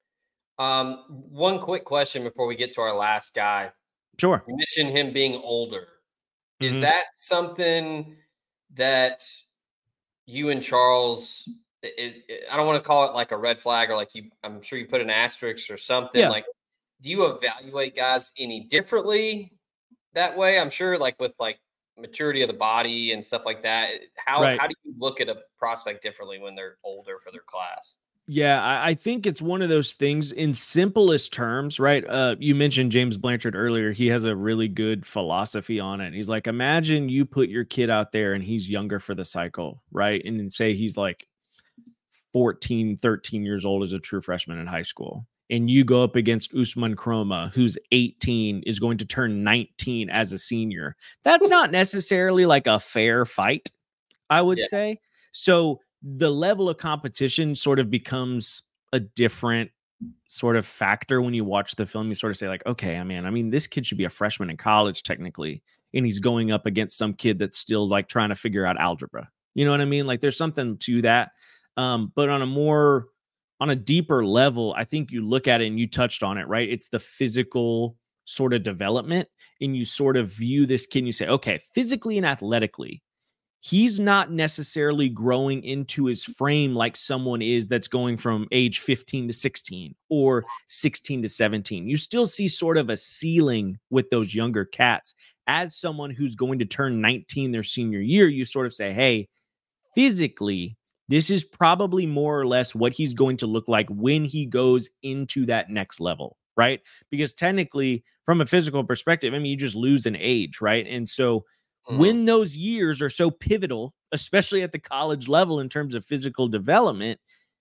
Um, one quick question before we get to our last guy. Sure. You mentioned him being older. Is mm-hmm. that something that you and Charles is, I don't want to call it like a red flag or like you, I'm sure you put an asterisk or something. Yeah. Like, do you evaluate guys any differently that way? I'm sure like with like maturity of the body and stuff like that. How, right. how do you look at a prospect differently when they're older for their class? Yeah, I, I think it's one of those things in simplest terms, right? Uh, you mentioned James Blanchard earlier. He has a really good philosophy on it. He's like, imagine you put your kid out there and he's younger for the cycle, right? And then say he's like fourteen, thirteen years old as a true freshman in high school. and you go up against Usman Kroma, who's eighteen, is going to turn nineteen as a senior. That's not necessarily like a fair fight, I would Yeah. say. So the level of competition sort of becomes a different sort of factor when you watch the film. You sort of say like, okay, I mean, I mean, this kid should be a freshman in college technically, and he's going up against some kid that's still like trying to figure out algebra. You know what I mean? Like there's something to that. Um, but on a more, on a deeper level, I think you look at it and you touched on it, right? It's the physical sort of development, and you sort of view this kid and you say, okay, physically and athletically, he's not necessarily growing into his frame like someone is that's going from age fifteen to sixteen or sixteen to seventeen. You still see sort of a ceiling with those younger cats. As someone who's going to turn nineteen their senior year, you sort of say, hey, physically, this is probably more or less what he's going to look like when he goes into that next level, right? Because technically, from a physical perspective, I mean, you just lose an age, right? And so when those years are so pivotal, especially at the college level in terms of physical development,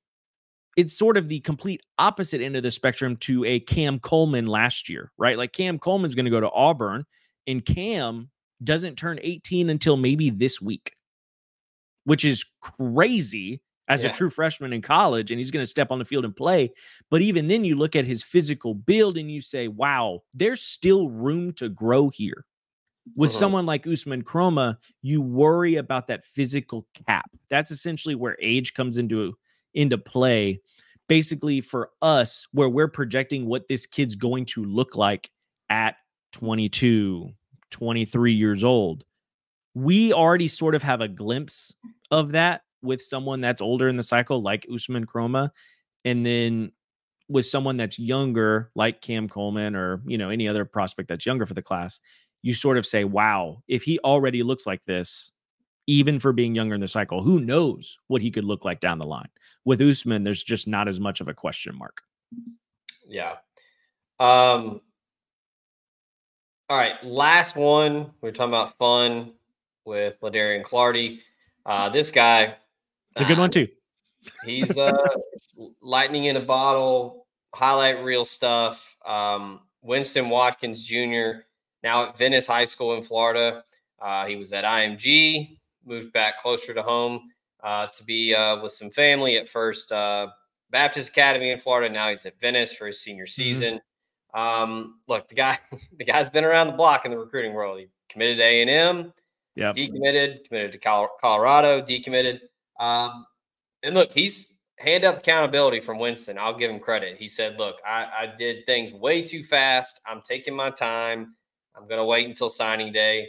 it's sort of the complete opposite end of the spectrum to a Cam Coleman last year, right? Like Cam Coleman's going to go to Auburn, and Cam doesn't turn eighteen until maybe this week, which is crazy as Yeah. a true freshman in college, and he's going to step on the field and play. But even then you look at his physical build and you say, wow, there's still room to grow here. With Uh-huh. someone like Usman Kroma, you worry about that physical cap. That's essentially where age comes into, into play. Basically, for us, where we're projecting what this kid's going to look like at twenty-two, twenty-three years old. We already sort of have a glimpse of that with someone that's older in the cycle, like Usman Kroma. And then with someone that's younger, like Cam Coleman or, you know, any other prospect that's younger for the class, you sort of say, wow, if he already looks like this, even for being younger in the cycle, who knows what he could look like down the line. With Usman, there's just not as much of a question mark. Yeah. Um. All right. Last one. We were talking about fun with LaDarian Clardy. Uh, this guy. It's a good uh, one too. He's uh, lightning in a bottle, highlight reel stuff. Um, Winston Watkins Junior, now at Venice High School in Florida. Uh, he was at I M G, moved back closer to home uh, to be uh, with some family at First uh, Baptist Academy in Florida. Now he's at Venice for his senior season. Mm-hmm. Um, look, the guy, the guy's been around the block in the recruiting world. He committed to A and M, yep. decommitted, committed to Colorado, decommitted. Um, and look, he's hand up accountability from Winston. I'll give him credit. He said, look, I, I did things way too fast. I'm taking my time. I'm going to wait until signing day.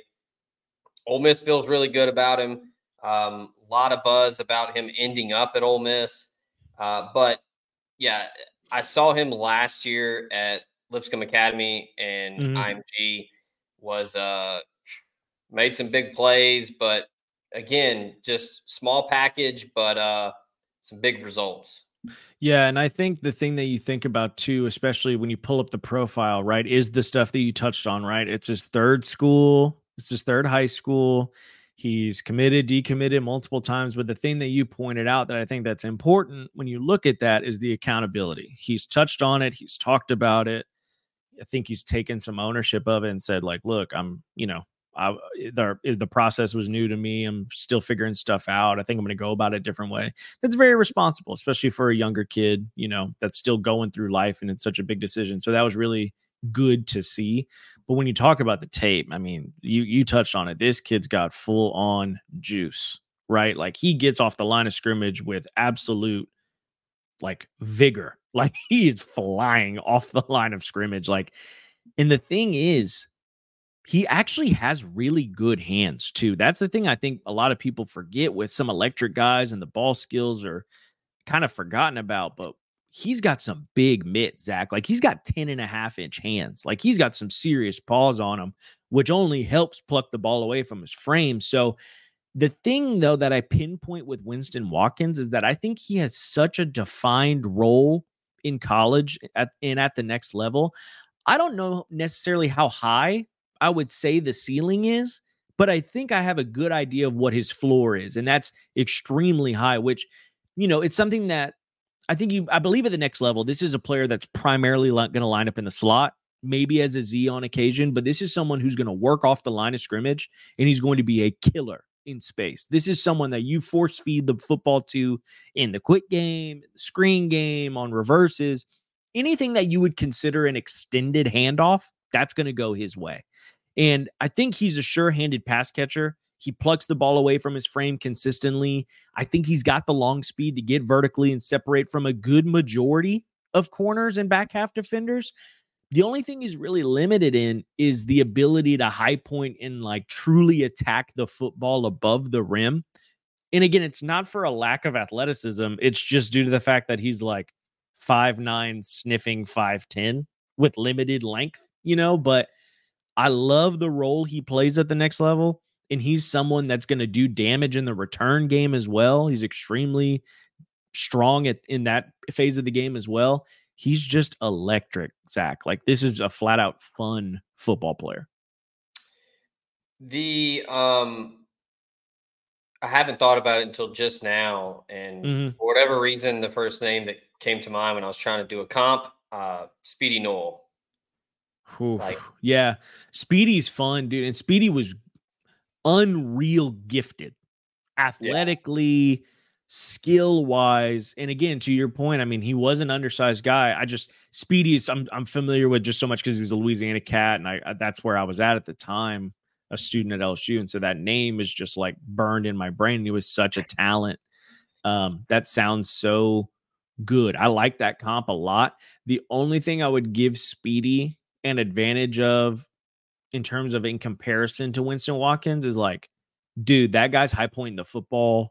Ole Miss feels really good about him. A um, lot of buzz about him ending up at Ole Miss. Uh, but, yeah, I saw him last year at Lipscomb Academy, and mm-hmm. I M G was uh, made some big plays. But, again, just small package, but uh, some big results. Yeah, and I think the thing that you think about too, especially when you pull up the profile, right, is the stuff that you touched on, right? It's his third school. It's his third high school. He's committed, decommitted multiple times. But the thing that you pointed out that I think that's important when you look at that is the accountability. He's touched on it. He's talked about it. I think he's taken some ownership of it and said, like, look, I'm, you know, I, the, the process was new to me. I'm still figuring stuff out. I think I'm going to go about it a different way. That's very responsible, especially for a younger kid, you know, that's still going through life, and it's such a big decision. So that was really good to see. But when you talk about the tape, I mean, you, you touched on it. This kid's got full on juice, right? Like he gets off the line of scrimmage with absolute like vigor. Like he is flying off the line of scrimmage. Like, and the thing is, he actually has really good hands too. That's the thing I think a lot of people forget with some electric guys, and the ball skills are kind of forgotten about, but he's got some big mitts, Zach. Like he's got ten and a half inch hands. Like he's got some serious paws on him, which only helps pluck the ball away from his frame. So the thing though, that I pinpoint with Winston Watkins is that I think he has such a defined role in college at, and at the next level. I don't know necessarily how high I would say the ceiling is, but I think I have a good idea of what his floor is. And that's extremely high, which, you know, it's something that I think you, I believe at the next level, this is a player that's primarily going to line up in the slot, maybe as a Z on occasion, but this is someone who's going to work off the line of scrimmage, and he's going to be a killer in space. This is someone that you force feed the football to in the quick game, the screen game, on reverses, anything that you would consider an extended handoff, that's going to go his way. And I think he's a sure-handed pass catcher. He plucks the ball away from his frame consistently. I think he's got the long speed to get vertically and separate from a good majority of corners and back half defenders. The only thing he's really limited in is the ability to high point and like truly attack the football above the rim. And again, it's not for a lack of athleticism. It's just due to the fact that he's like five nine sniffing five ten with limited length, you know, but I love the role he plays at the next level. And he's someone that's going to do damage in the return game as well. He's extremely strong at, in that phase of the game as well. He's just electric, Zach. Like, this is a flat out fun football player. The, um, I haven't thought about it until just now. And mm-hmm. for whatever reason, the first name that came to mind when I was trying to do a comp, uh, Speedy Noel. Oof, like, yeah. Speedy's fun, dude. And Speedy was unreal gifted, athletically, yeah. skill wise. And again, to your point, I mean, he was an undersized guy. I just Speedy's I'm I'm familiar with just so much because he was a Louisiana cat, and I, I that's where I was at at the time, a student at L S U, and so that name is just like burned in my brain. He was such a talent. Um, that sounds so good. I like that comp a lot. The only thing I would give Speedy an advantage of in terms of in comparison to Winston Watkins is like, dude, that guy's high pointing the football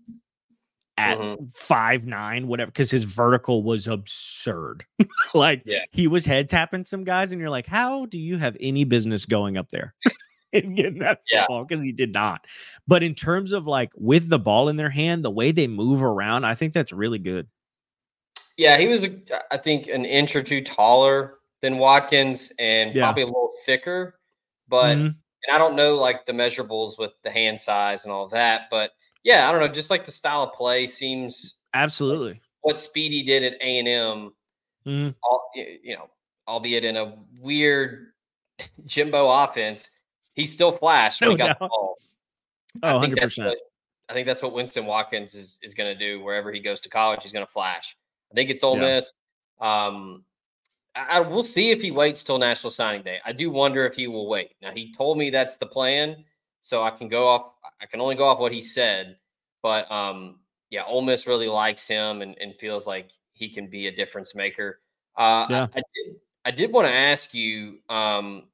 at mm-hmm. five nine, whatever, because his vertical was absurd. Like, yeah. he was head tapping some guys, and you're like, how do you have any business going up there and getting that football? Because yeah. he did not. But in terms of like with the ball in their hand, the way they move around, I think that's really good. Yeah, he was, a, I think, an inch or two taller than Watkins and yeah. probably a little thicker. But, mm-hmm. and I don't know like the measurables with the hand size and all of that, but yeah, I don't know. Just like the style of play seems absolutely like what Speedy did at A and M, mm-hmm. all, you know, albeit in a weird Jimbo offense, he still flashed when no he got doubt. the ball. Oh, I think one hundred percent. That's what, I think that's what Winston Watkins is, is going to do wherever he goes to college. He's going to flash. I think it's Ole yeah. Miss. Um, I will see if he waits till National Signing Day. I do wonder if he will wait. Now, he told me that's the plan, so I can go off. I can only go off what he said. But, um, yeah, Ole Miss really likes him and, and feels like he can be a difference maker. Uh, yeah. I, I did, I did want to ask you, um,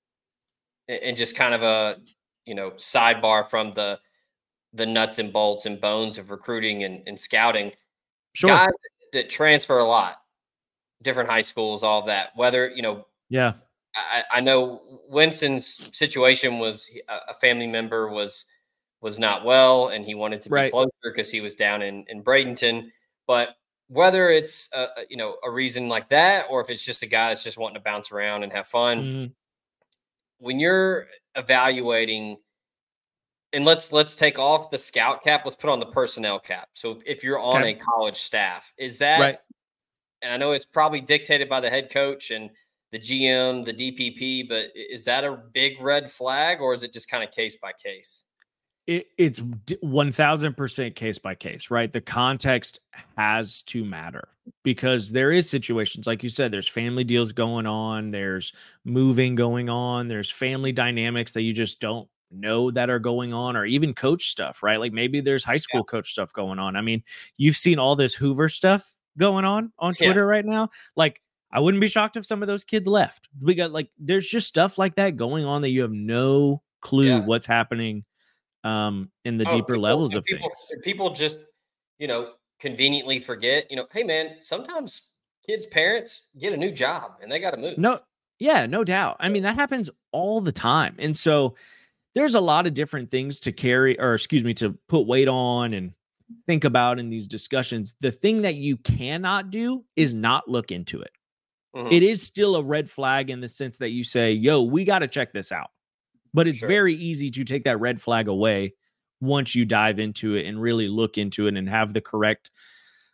and just kind of a, you know, sidebar from the the nuts and bolts and bones of recruiting and, and scouting. Sure. Guys that, that transfer a lot. Different high schools, all of that, whether, you know, yeah, I, I know Winston's situation was a family member was, was not well and he wanted to be right. closer because he was down in, in Bradenton, but whether it's a, you know, a reason like that, or if it's just a guy that's just wanting to bounce around and have fun, mm-hmm. when you're evaluating, and let's, let's take off the scout cap, let's put on the personnel cap. So if, if you're on okay. a college staff, is that, right. and I know it's probably dictated by the head coach and the G M, the D P P, but is that a big red flag or is it just kind of case by case? It, it's one thousand percent case by case, right? The context has to matter because there is situations, like you said, there's family deals going on, there's moving going on, there's family dynamics that you just don't know that are going on, or even coach stuff, right? Like maybe there's high school yeah. coach stuff going on. I mean, you've seen all this Hoover stuff going on on Twitter yeah. right now. Like, I wouldn't be shocked if some of those kids left. We got like, there's just stuff like that going on that you have no clue yeah. what's happening um, in the oh, deeper people, levels of people, things. People just, you know, conveniently forget, you know, hey man, sometimes kids' parents get a new job and they got to move. No, yeah, no doubt. I mean, that happens all the time. And so there's a lot of different things to carry, or excuse me, to put weight on and think about in these discussions. The thing that you cannot do is not look into it. Mm-hmm. It is still a red flag in the sense that you say, yo, we got to check this out. But it's sure. very easy to take that red flag away once you dive into it and really look into it and have the correct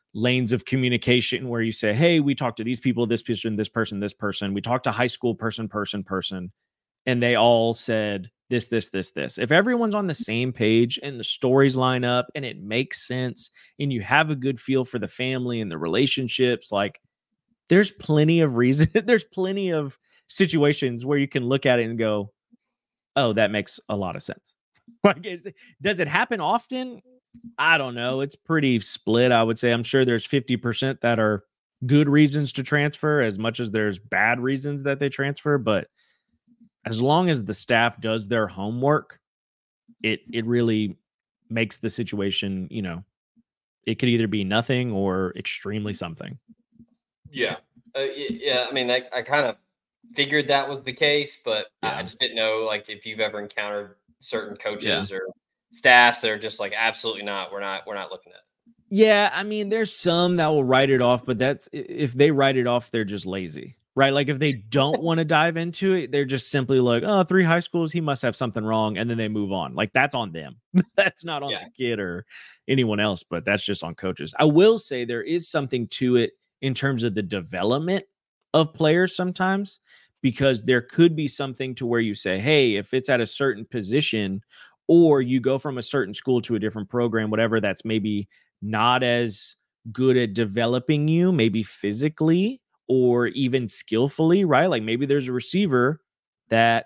lanes of communication where you say, hey, we talked to these people, this person, this person, this person. We talked to high school person, person, person, and they all said this, this, this, this. If everyone's on the same page and the stories line up and it makes sense and you have a good feel for the family and the relationships, like there's plenty of reason. There's plenty of situations where you can look at it and go, oh, that makes a lot of sense. Like, is, does it happen often? I don't know. It's pretty split, I would say. I'm sure there's fifty percent that are good reasons to transfer as much as there's bad reasons that they transfer. But as long as the staff does their homework, it it really makes the situation, you know, it could either be nothing or extremely something. Yeah. Uh, yeah. I mean, I, I kind of figured that was the case, but yeah. I just didn't know, like, if you've ever encountered certain coaches yeah. or staffs that are just like, absolutely not. We're not, we're not looking at it. Yeah. I mean, there's some that will write it off, but that's, if they write it off, they're just lazy, right? Like if they don't want to dive into it, they're just simply like, oh, three high schools, he must have something wrong. And then they move on. Like that's on them. That's not on yeah. the kid or anyone else, but that's just on coaches. I will say there is something to it in terms of the development of players sometimes, because there could be something to where you say, hey, if it's at a certain position or you go from a certain school to a different program, whatever, that's maybe not as good at developing you, maybe physically or even skillfully, right? Like maybe there's a receiver that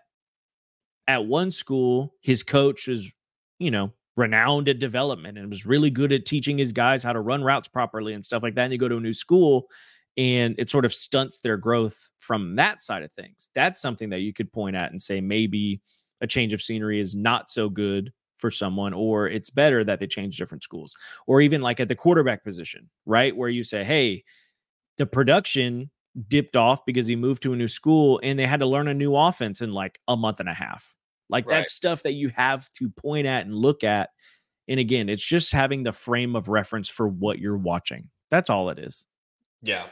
at one school, his coach was, you know, renowned at development and was really good at teaching his guys how to run routes properly and stuff like that. And they go to a new school and it sort of stunts their growth from that side of things. That's something that you could point at and say, maybe a change of scenery is not so good for someone, or it's better that they change different schools. Or even like at the quarterback position, right? Where you say, hey, the production dipped off because he moved to a new school and they had to learn a new offense in like a month and a half. Like right. That's stuff that you have to point at and look at. And again, it's just having the frame of reference for what you're watching. That's all it is. Yeah.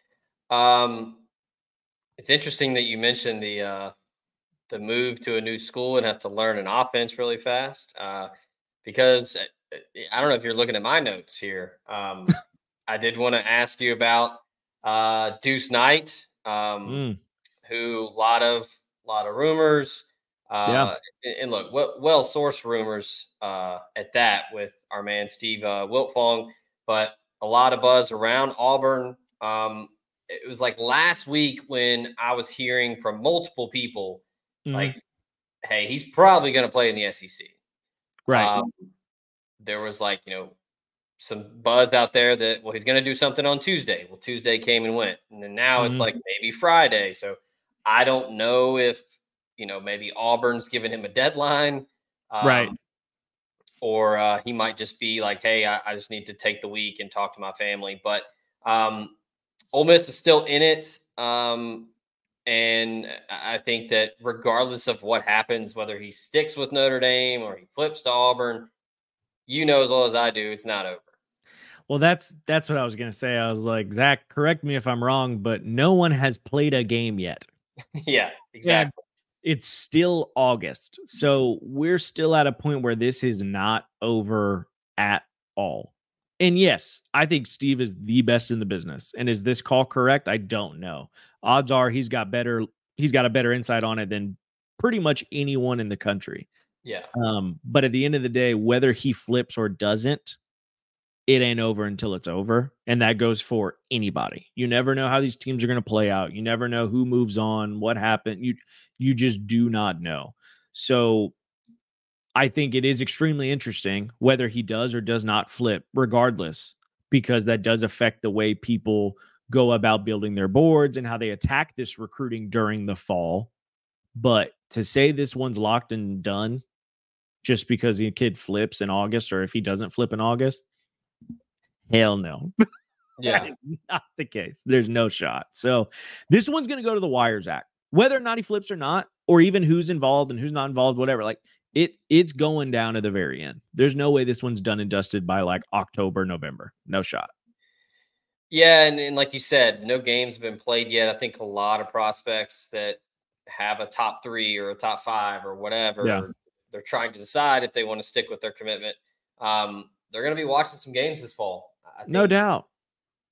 Um, it's interesting that you mentioned the, uh, the move to a new school and have to learn an offense really fast. Uh, because I don't know if you're looking at my notes here. Um, I did want to ask you about, uh, Deuce Knight, um, mm. who a lot of, lot of rumors, Uh, yeah. And look, well, well-sourced rumors uh, at that with our man Steve uh, Wiltfong, but a lot of buzz around Auburn. Um, it was like last week when I was hearing from multiple people, mm-hmm. like, hey, he's probably going to play in the S E C. Right. Um, there was like, you know, some buzz out there that, well, he's going to do something on Tuesday. Well, Tuesday came and went. And then now mm-hmm. it's like maybe Friday. So I don't know if, you know, maybe Auburn's giving him a deadline, um, right? Or uh, he might just be like, "Hey, I, I just need to take the week and talk to my family." But um, Ole Miss is still in it, um, and I think that regardless of what happens, whether he sticks with Notre Dame or he flips to Auburn, you know as well as I do, it's not over. Well, that's that's what I was gonna say. I was like, Zach, correct me if I'm wrong, but no one has played a game yet. Yeah, exactly. And it's still August. So we're still at a point where this is not over at all. And yes, I think Steve is the best in the business. And is this call correct? I don't know. Odds are he's got better, he's got a better insight on it than pretty much anyone in the country. Yeah. Um, but at the end of the day, whether he flips or doesn't, it ain't over until it's over. And that goes for anybody. You never know how these teams are going to play out. You never know who moves on, what happened. You, you just do not know. So I think it is extremely interesting whether he does or does not flip regardless, because that does affect the way people go about building their boards and how they attack this recruiting during the fall. But to say this one's locked and done just because the kid flips in August, or if he doesn't flip in August, hell no. Yeah. That is not the case. There's no shot. So this one's going to go to the wire, Zach. Whether or not he flips or not, or even who's involved and who's not involved, whatever, like it, it's going down to the very end. There's no way this one's done and dusted by like October, November. No shot. Yeah. And, and like you said, no games have been played yet. I think a lot of prospects that have a top three or a top five or whatever, yeah. or they're trying to decide if they want to stick with their commitment. Um, they're going to be watching some games this fall. I think, no doubt.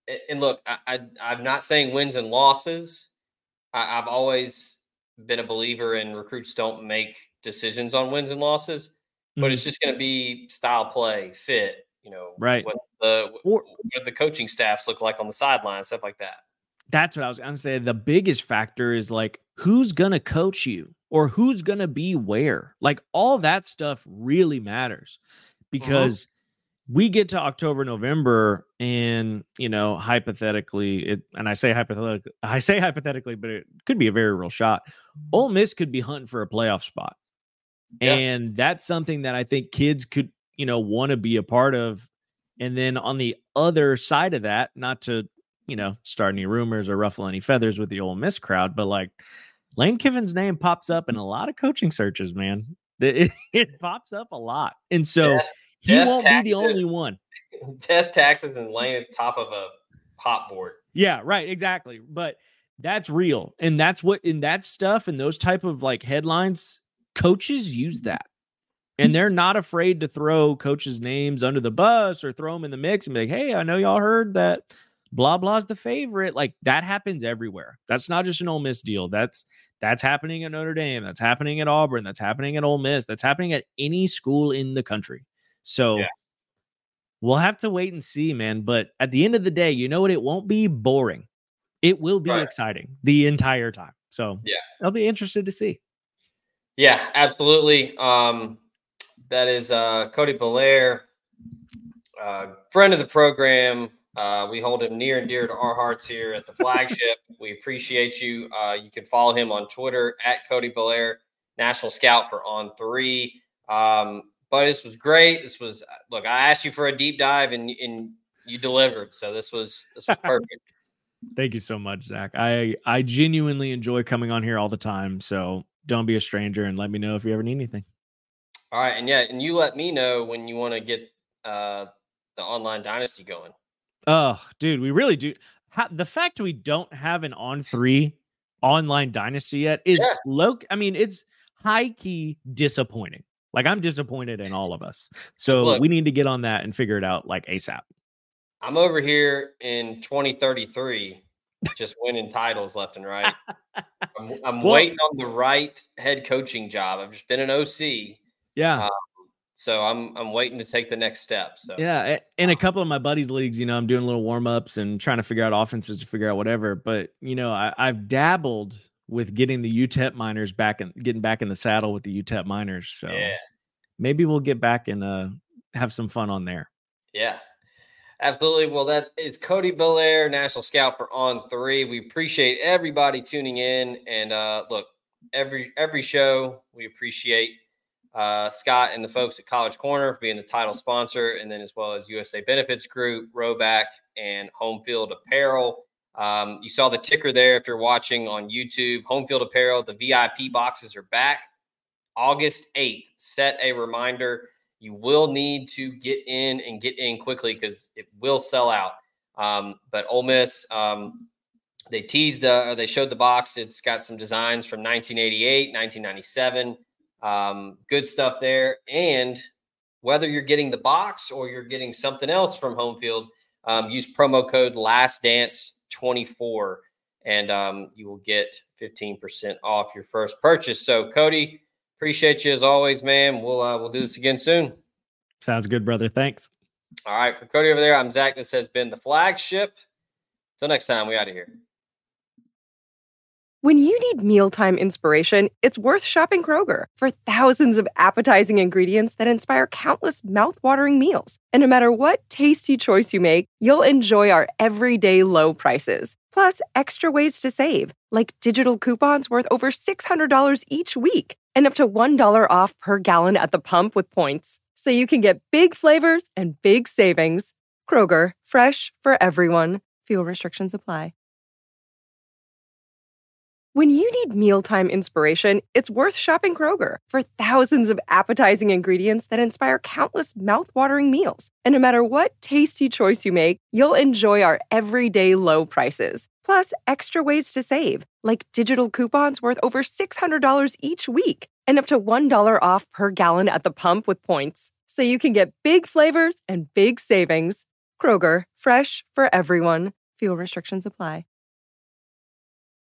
and look, I, I, I'm not saying wins and losses. I, I've always been a believer in recruits don't make decisions on wins and losses, mm-hmm. but it's just going to be style play, fit, you know, right. what the, or, what the coaching staffs look like on the sideline, stuff like that. That's what I was going to say. The biggest factor is like, who's going to coach you or who's going to be where? Like all that stuff really matters because mm-hmm. we get to October, November, and, you know, hypothetically, it, and I say hypothetically, I say hypothetically, but it could be a very real shot. Ole Miss could be hunting for a playoff spot. Yeah. And that's something that I think kids could, you know, want to be a part of. And then on the other side of that, not to, you know, start any rumors or ruffle any feathers with the Ole Miss crowd, but like Lane Kiffin's name pops up in a lot of coaching searches, man. It, it pops up a lot. And so death, he death won't taxes, be the only one. Death, taxes, and Lane at the top of a hot board. Yeah, right. Exactly. But that's real. And that's what in that stuff and those type of like headlines, coaches use that. And they're not afraid to throw coaches' names under the bus or throw them in the mix and be like, hey, I know y'all heard that blah, blah's the favorite. Like that happens everywhere. That's not just an Ole Miss deal. That's, that's happening at Notre Dame. That's happening at Auburn. That's happening at Ole Miss. That's happening at any school in the country. So yeah. we'll have to wait and see, man. But at the end of the day, you know what? It won't be boring. It will be right. exciting the entire time. So yeah, I'll be interested to see. Yeah, absolutely. Um, that is uh, Cody Belaire, uh, friend of the program. Uh, we hold him near and dear to our hearts here at the flagship. We appreciate you. Uh, you can follow him on Twitter at Cody Belaire, National Scout for On Three. Um, but this was great. This was look. I asked you for a deep dive, and and you delivered. So this was this was perfect. Thank you so much, Zach. I I genuinely enjoy coming on here all the time. So don't be a stranger, and let me know if you ever need anything. All right, and yeah, and you let me know when you want to get uh, the online dynasty going. Oh, dude, we really do. How, the fact we don't have an On Three online dynasty yet is yeah. low. I mean, it's high key disappointing. Like I'm disappointed in all of us. So Look, we need to get on that and figure it out like ASAP. I'm over here in twenty thirty-three, just winning titles left and right. I'm, I'm well, waiting on the right head coaching job. I've just been an O C. Yeah. Um, So I'm I'm waiting to take the next step. So yeah, in a couple of my buddies' leagues, you know, I'm doing little warm ups and trying to figure out offenses to figure out whatever. But you know, I, I've dabbled with getting the U T E P miners back and getting back in the saddle with the U T E P miners. So yeah. maybe we'll get back and uh, have some fun on there. Yeah, absolutely. Well, that is Cody Belaire, National Scout for On Three. We appreciate everybody tuning in, and uh, look, every every show we appreciate. Uh, Scott and the folks at College Corner for being the title sponsor, and then as well as U S A Benefits Group, Roback, and Home Field Apparel. Um, you saw the ticker there if you're watching on YouTube. Home Field Apparel, the V I P boxes are back August eighth. Set a reminder. You will need to get in and get in quickly because it will sell out. Um, but Ole Miss, um, they teased, uh, they showed the box. It's got some designs from nineteen eighty-eight, nineteen ninety-seven. Um, good stuff there. And whether you're getting the box or you're getting something else from Home Field, um, use promo code last dance twenty-four and um, you will get fifteen percent off your first purchase. So Cody, appreciate you as always, man. We'll, uh, we'll do this again soon. Sounds good, brother. Thanks. All right. For Cody over there, I'm Zach. This has been the flagship. Till next time, we out of here. When you need mealtime inspiration, it's worth shopping Kroger for thousands of appetizing ingredients that inspire countless mouthwatering meals. And no matter what tasty choice you make, you'll enjoy our everyday low prices. Plus, extra ways to save, like digital coupons worth over six hundred dollars each week and up to one dollar off per gallon at the pump with points. So you can get big flavors and big savings. Kroger, fresh for everyone. Fuel restrictions apply. When you need mealtime inspiration, it's worth shopping Kroger for thousands of appetizing ingredients that inspire countless mouthwatering meals. And no matter what tasty choice you make, you'll enjoy our everyday low prices. Plus, extra ways to save, like digital coupons worth over six hundred dollars each week and up to one dollar off per gallon at the pump with points. So you can get big flavors and big savings. Kroger, fresh for everyone. Fuel restrictions apply.